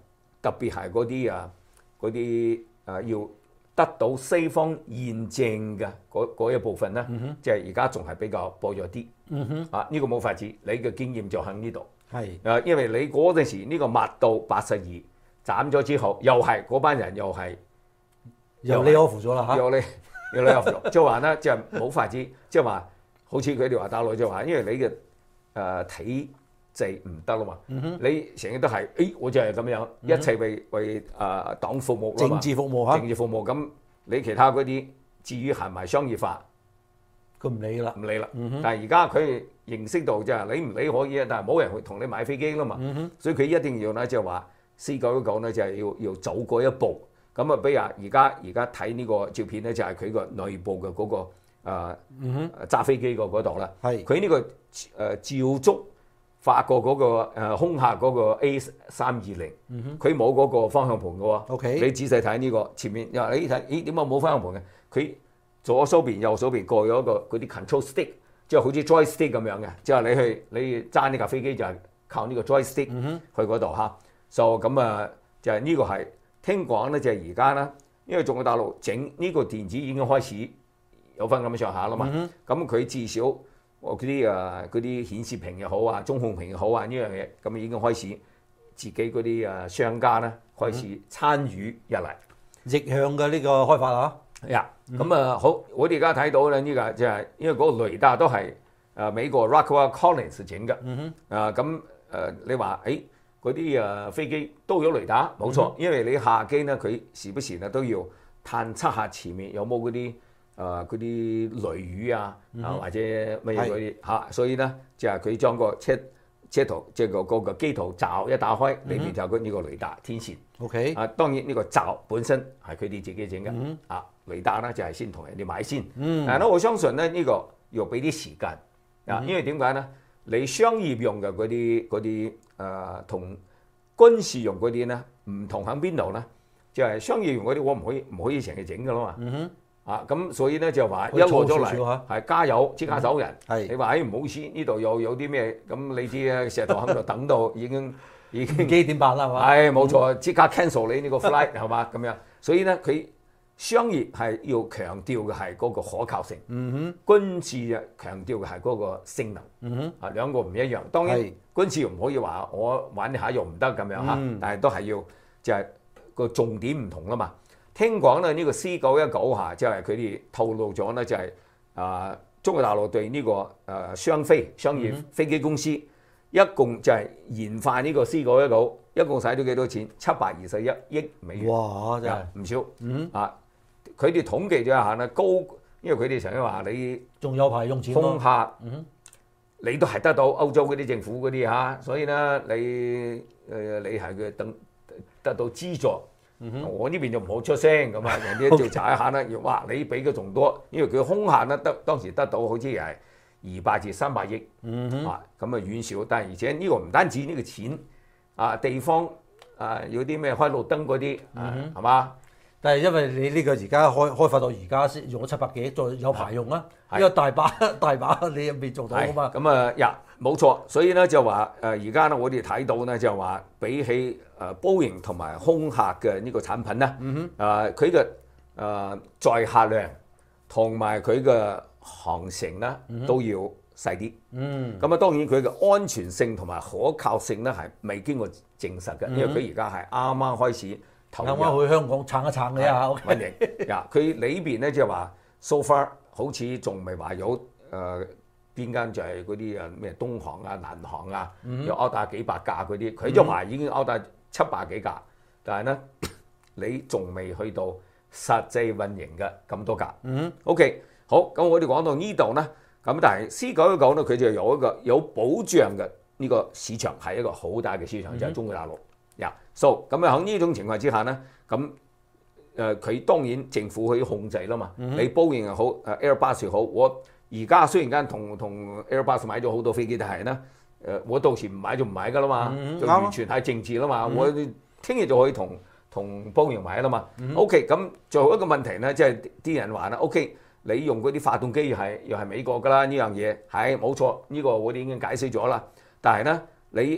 特別係嗰啲要得到西方驗證嘅嗰一部分咧，即係而家仲係比較薄弱啲。呢個冇法子，你嘅經驗就喺呢度。係因為你嗰陣時呢個密度82斬咗之後，又係嗰班人又你 off 咗啦嚇， 又你 off 咗，即係話咧，即係冇法子，即係話好似佢哋話打落就話，因為你嘅體制唔得啦嘛，你成日都係，我就係咁樣，一切為黨服務啦嘛，政治服務嚇，政治服務咁，你其他嗰啲至於係咪商業化， 佢唔理啦， 但係而家佢認識到就係你唔理可以啊，但係冇人會同你買飛機啦嘛，所以佢一定要咧就係話C919咧就係要走過一步。咁啊，比如而家睇呢個照片咧，就係佢個內部嘅嗰個揸飛機嗰度啦。係佢呢個照足法國嗰個空客嗰個 A320，佢冇嗰個方向盤嘅喎。OK，你仔細睇呢個前面，又你睇，點解冇方向盤嘅？佢左手邊、右手邊過咗嗰啲 control stick，即係好似 joystick 咁樣嘅，即係你揸呢架飛機就係靠呢個 joystick 去嗰度嚇。就咁啊，就係呢個係。聽講咧就係而家啦，因為中國大陸整呢個電子已經開始有翻咁上下啦嘛。咁佢至少嗰啲顯示屏又好啊，中控屏又好啊呢樣嘢，咁已經開始自己嗰啲商家咧開始參與入嚟逆向嘅呢個開發啊。 咁好，我哋而家睇到咧呢個就係因為嗰個雷達都係美國 Rockwell Collins 整嘅。你話嗰啲飛機都有雷達，冇錯，因為你下機咧，佢時不時咧都要探測下前面有冇嗰啲雷雨啊，或者乜嘢嗰啲嚇，所以咧就係佢將個車頭即係嗰個機頭罩一打開，裏面就有呢個雷達天線。OK，當然呢個罩本身係佢哋自己整嘅，雷達咧就係先同人哋買先。但係咧我相信咧呢個要俾啲時間因為點解咧？你商業用嘅嗰啲同軍事用嗰啲咧唔同喺邊度咧？就係商業用嗰啲我唔可以成日整噶啦嘛。咁所以咧就話一落咗嚟係加油即刻走人。你話唔好意思，呢度又有啲咩咁？你知咧石頭喺度等到已經機點辦啦？係嘛？ 係冇錯，即刻 cancel 你呢個 flight 係嘛咁樣。所以咧佢商業係要強調嘅係嗰個可靠性，軍事啊強調嘅係嗰個性能，兩個唔一樣。當然軍事唔可以話我玩下又唔得咁樣嚇，但係都係要就係個重點唔同啦嘛。聽講咧呢個 C919嚇，即係佢哋透露咗咧就係中國大陸對呢個商業飛機公司一共就係研發呢個 C919，一共使咗幾多錢？721億美元。哇！真係唔少。佢哋統計咗一下咧，高，因為佢哋成日話你仲有排用錢空客，你都係得到歐洲嗰啲政府嗰啲嚇，所以咧你係佢得到資助。我呢邊就唔好出聲咁啊，人哋調查一下咧，哇！你俾嘅仲多，因為佢空客咧當時得到好似係200至300億，咁啊遠少。但係而且呢個唔單止呢個錢，地方有啲咩開路燈嗰啲，係嘛？ 但係因為你呢個而家開發到而家先用咗700幾億，再有排用啦。因為大把你又未做到啊嘛。 咁冇錯。所以咧就話而家咧我哋睇到咧就話比起波音同埋空客嘅呢個產品咧，佢嘅載客量同埋佢嘅航程咧都要細啲。咁當然佢嘅安全性同埋可靠性咧係未經過證實嘅，因為佢而家係啱啱開始。 啱啱去香港撐一撐你啊！ 歡迎佢裏邊咧，即係話 so far 好似仲未話有邊間就係嗰啲咩東航啊、南航啊，有歐打幾百架嗰啲，佢就話已經歐打700幾架，但係咧你仲未去到實際運營嘅咁多架。OK， 好，咁我哋講到呢度咧，咁但係 C919咧，佢就有一個有保障嘅呢個市場係一個好大嘅市場，就係中國大陸。so 咁喺呢種情況之下咧，咁佢當然政府可以控制啦嘛。你波音又好，Airbus 又好，我而家雖然間同 Airbus 買咗好多飛機，但係咧我到時唔買就唔買噶啦嘛，就完全係政治啦嘛。我聽日就可以同波音買啦嘛。OK， 咁最後一個問題咧，即係啲人話啦 ，OK， 你用嗰啲發動機又係美國噶啦，呢樣嘢係冇錯，呢個我哋已經解釋咗啦。但係咧你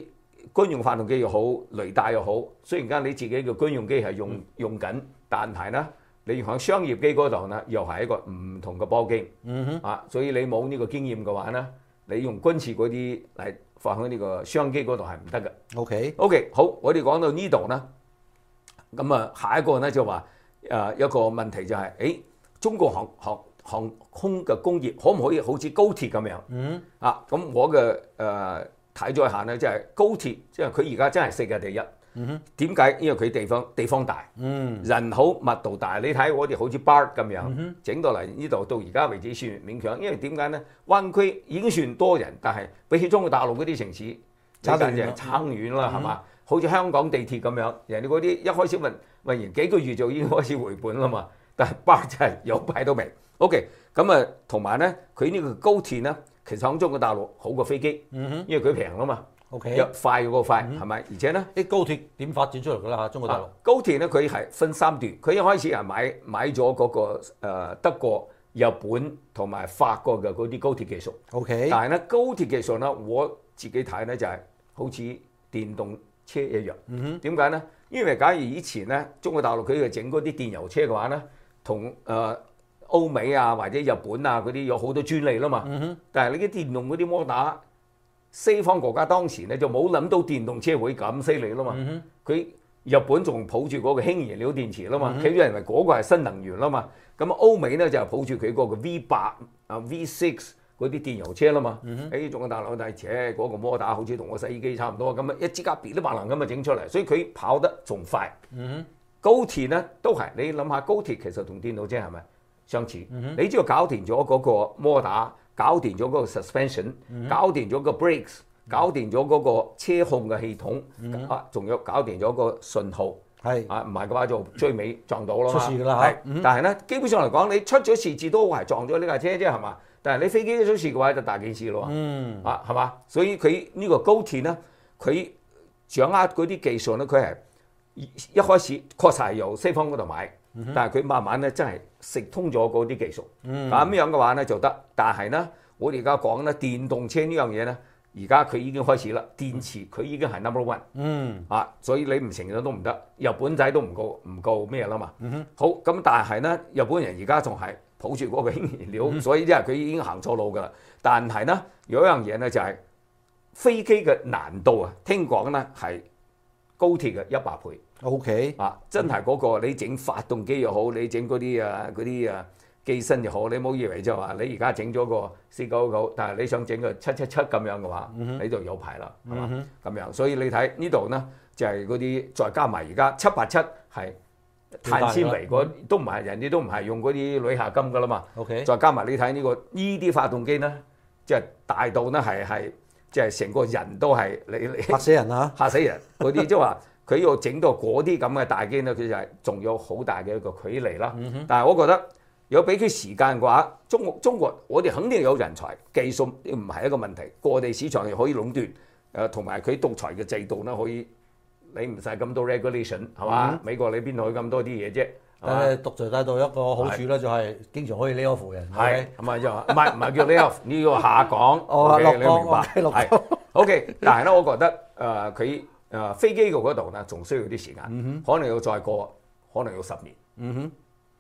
軍用發動機又好，雷達又好，雖然間你自己嘅軍用機係用緊，但係呢，你喺商業機嗰度呢，又係一個唔同嘅波經。所以你冇呢個經驗嘅話呢，你用軍事嗰啲嚟放喺呢個商機嗰度係唔得嘅。OK， 好，我哋講到呢度呢，咁啊下一個呢就話一個問題就係、中國航空嘅工業可唔可以好似高鐵咁樣？咁我嘅睇咗一下呢，即係高鐵，即係佢而家真係世界第一。點解？因為佢地方大，人口密度大。你睇我哋好似 BART 咁樣，整到嚟呢度到而家為止算勉強。因為點解呢？灣區已經算多人，但係比起中國大陸嗰啲城市，差遠啦，係嘛？好似香港地鐵咁樣，人哋嗰啲一開始運完幾個月就已經開始回本啦嘛。但係 BART 真係有排都未。OK， 咁啊，同埋呢，佢呢個高鐵呢，其實喺中國大陸好過飛機，因為佢平啦嘛。又快嗰個快，係咪？而且呢， 啲高鐵點發展出嚟㗎啦？中國大陸高鐵呢，佢係分三段。佢一開始係買咗嗰個德國、日本同埋法國嘅嗰啲高鐵技術。但係呢，高鐵技術呢，我自己睇呢就係好似電動車一樣。點解呢？因為假如以前呢，中國大陸佢整嗰啲電油車嘅話呢，同歐美啊或者日本啊嗰啲有好多專利啦嘛。但係你啲電動嗰啲摩打，西方國家當時咧就冇諗到電動車會咁犀利啦嘛，佢日本仲抱住嗰個氫燃料電池啦嘛，佢認為嗰個係新能源啦嘛，咁歐美咧就抱住佢嗰個 V8 啊 V6 嗰啲電油車啦嘛，中國大陸但係嗰個摩打好似同個洗衣機差唔多，咁啊一支架別都萬能咁啊整出嚟，所以佢跑得仲快。高鐵咧都係，你諗下高鐵其實同電動車係咪相似？你只要搞掂咗嗰個摩打，搞掂咗嗰個 suspension，搞掂咗個 brakes， 搞掂咗嗰個車控嘅系統，仲有搞掂咗個信號，唔係嘅話就追尾撞到咯。 出事㗎啦， 但係咧基本上嚟講，你出咗事至都係撞咗呢架車啫，係嘛？但係你飛機出事嘅話就大件事咯，係嘛？所以佢呢個高鐵咧，佢掌握嗰啲技術咧，佢係一開始確實係由西方嗰度買。但係佢慢慢咧真係食通咗嗰啲技術，咁樣嘅話咧就得。但係咧，我哋而家講咧電動車呢樣嘢咧，而家佢已經開始啦。電池佢已經係 number one，所以你唔承認都唔得。日本仔都唔夠咩啦嘛。好咁，但係咧，日本人而家仲係抱住嗰個氫燃料，所以即係佢已經行錯路㗎啦。但係咧有一樣嘢咧就係飛機嘅難度啊，聽講咧係高鐵嘅100倍。真係嗰個你整發動機又好，你整嗰啲機身又好，你冇以為就話你而家整咗個499，但係你想整個777咁樣嘅話，你就有排啦，係嘛？咁樣，所以你睇呢度呢，就係嗰啲再加埋而家787係碳纖維嗰都唔係，人哋都唔係用嗰啲鋁合金㗎啦嘛。再加埋你睇呢個呢啲發動機呢，即係大到呢係即係成個人都係你嚇死人啊！ 嚇死人嗰啲即係話。佢要整到嗰啲咁嘅大機咧，佢就係仲有好大嘅一個距離啦。但係我覺得，如果俾佢時間嘅話，中國我哋肯定有人才，技術唔係一個問題，過地市場又可以壟斷，同埋佢獨裁嘅制度咧可以，你唔使咁多 regulation 係嘛？美國你邊度去咁多啲嘢啫？ 獨裁制度一個好處咧就係經常可以 lay off 人。 係咁啊，就唔係叫 lay off，呢個下崗。 落你明白？係 OK， 但係咧，我覺得佢。飛機嗰度呢，仲需要啲時間，可能要再過，可能要10年。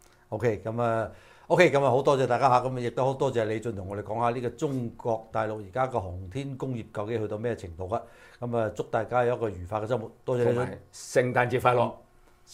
OK， 咁啊 ，OK， 咁啊，好多謝大家嚇，咁亦都好多謝李俊同我哋講下呢個中國大陸而家個航天工業究竟去到咩程度啊？咁啊，祝大家有一個愉快嘅週末，多謝你， 聖誕節快樂！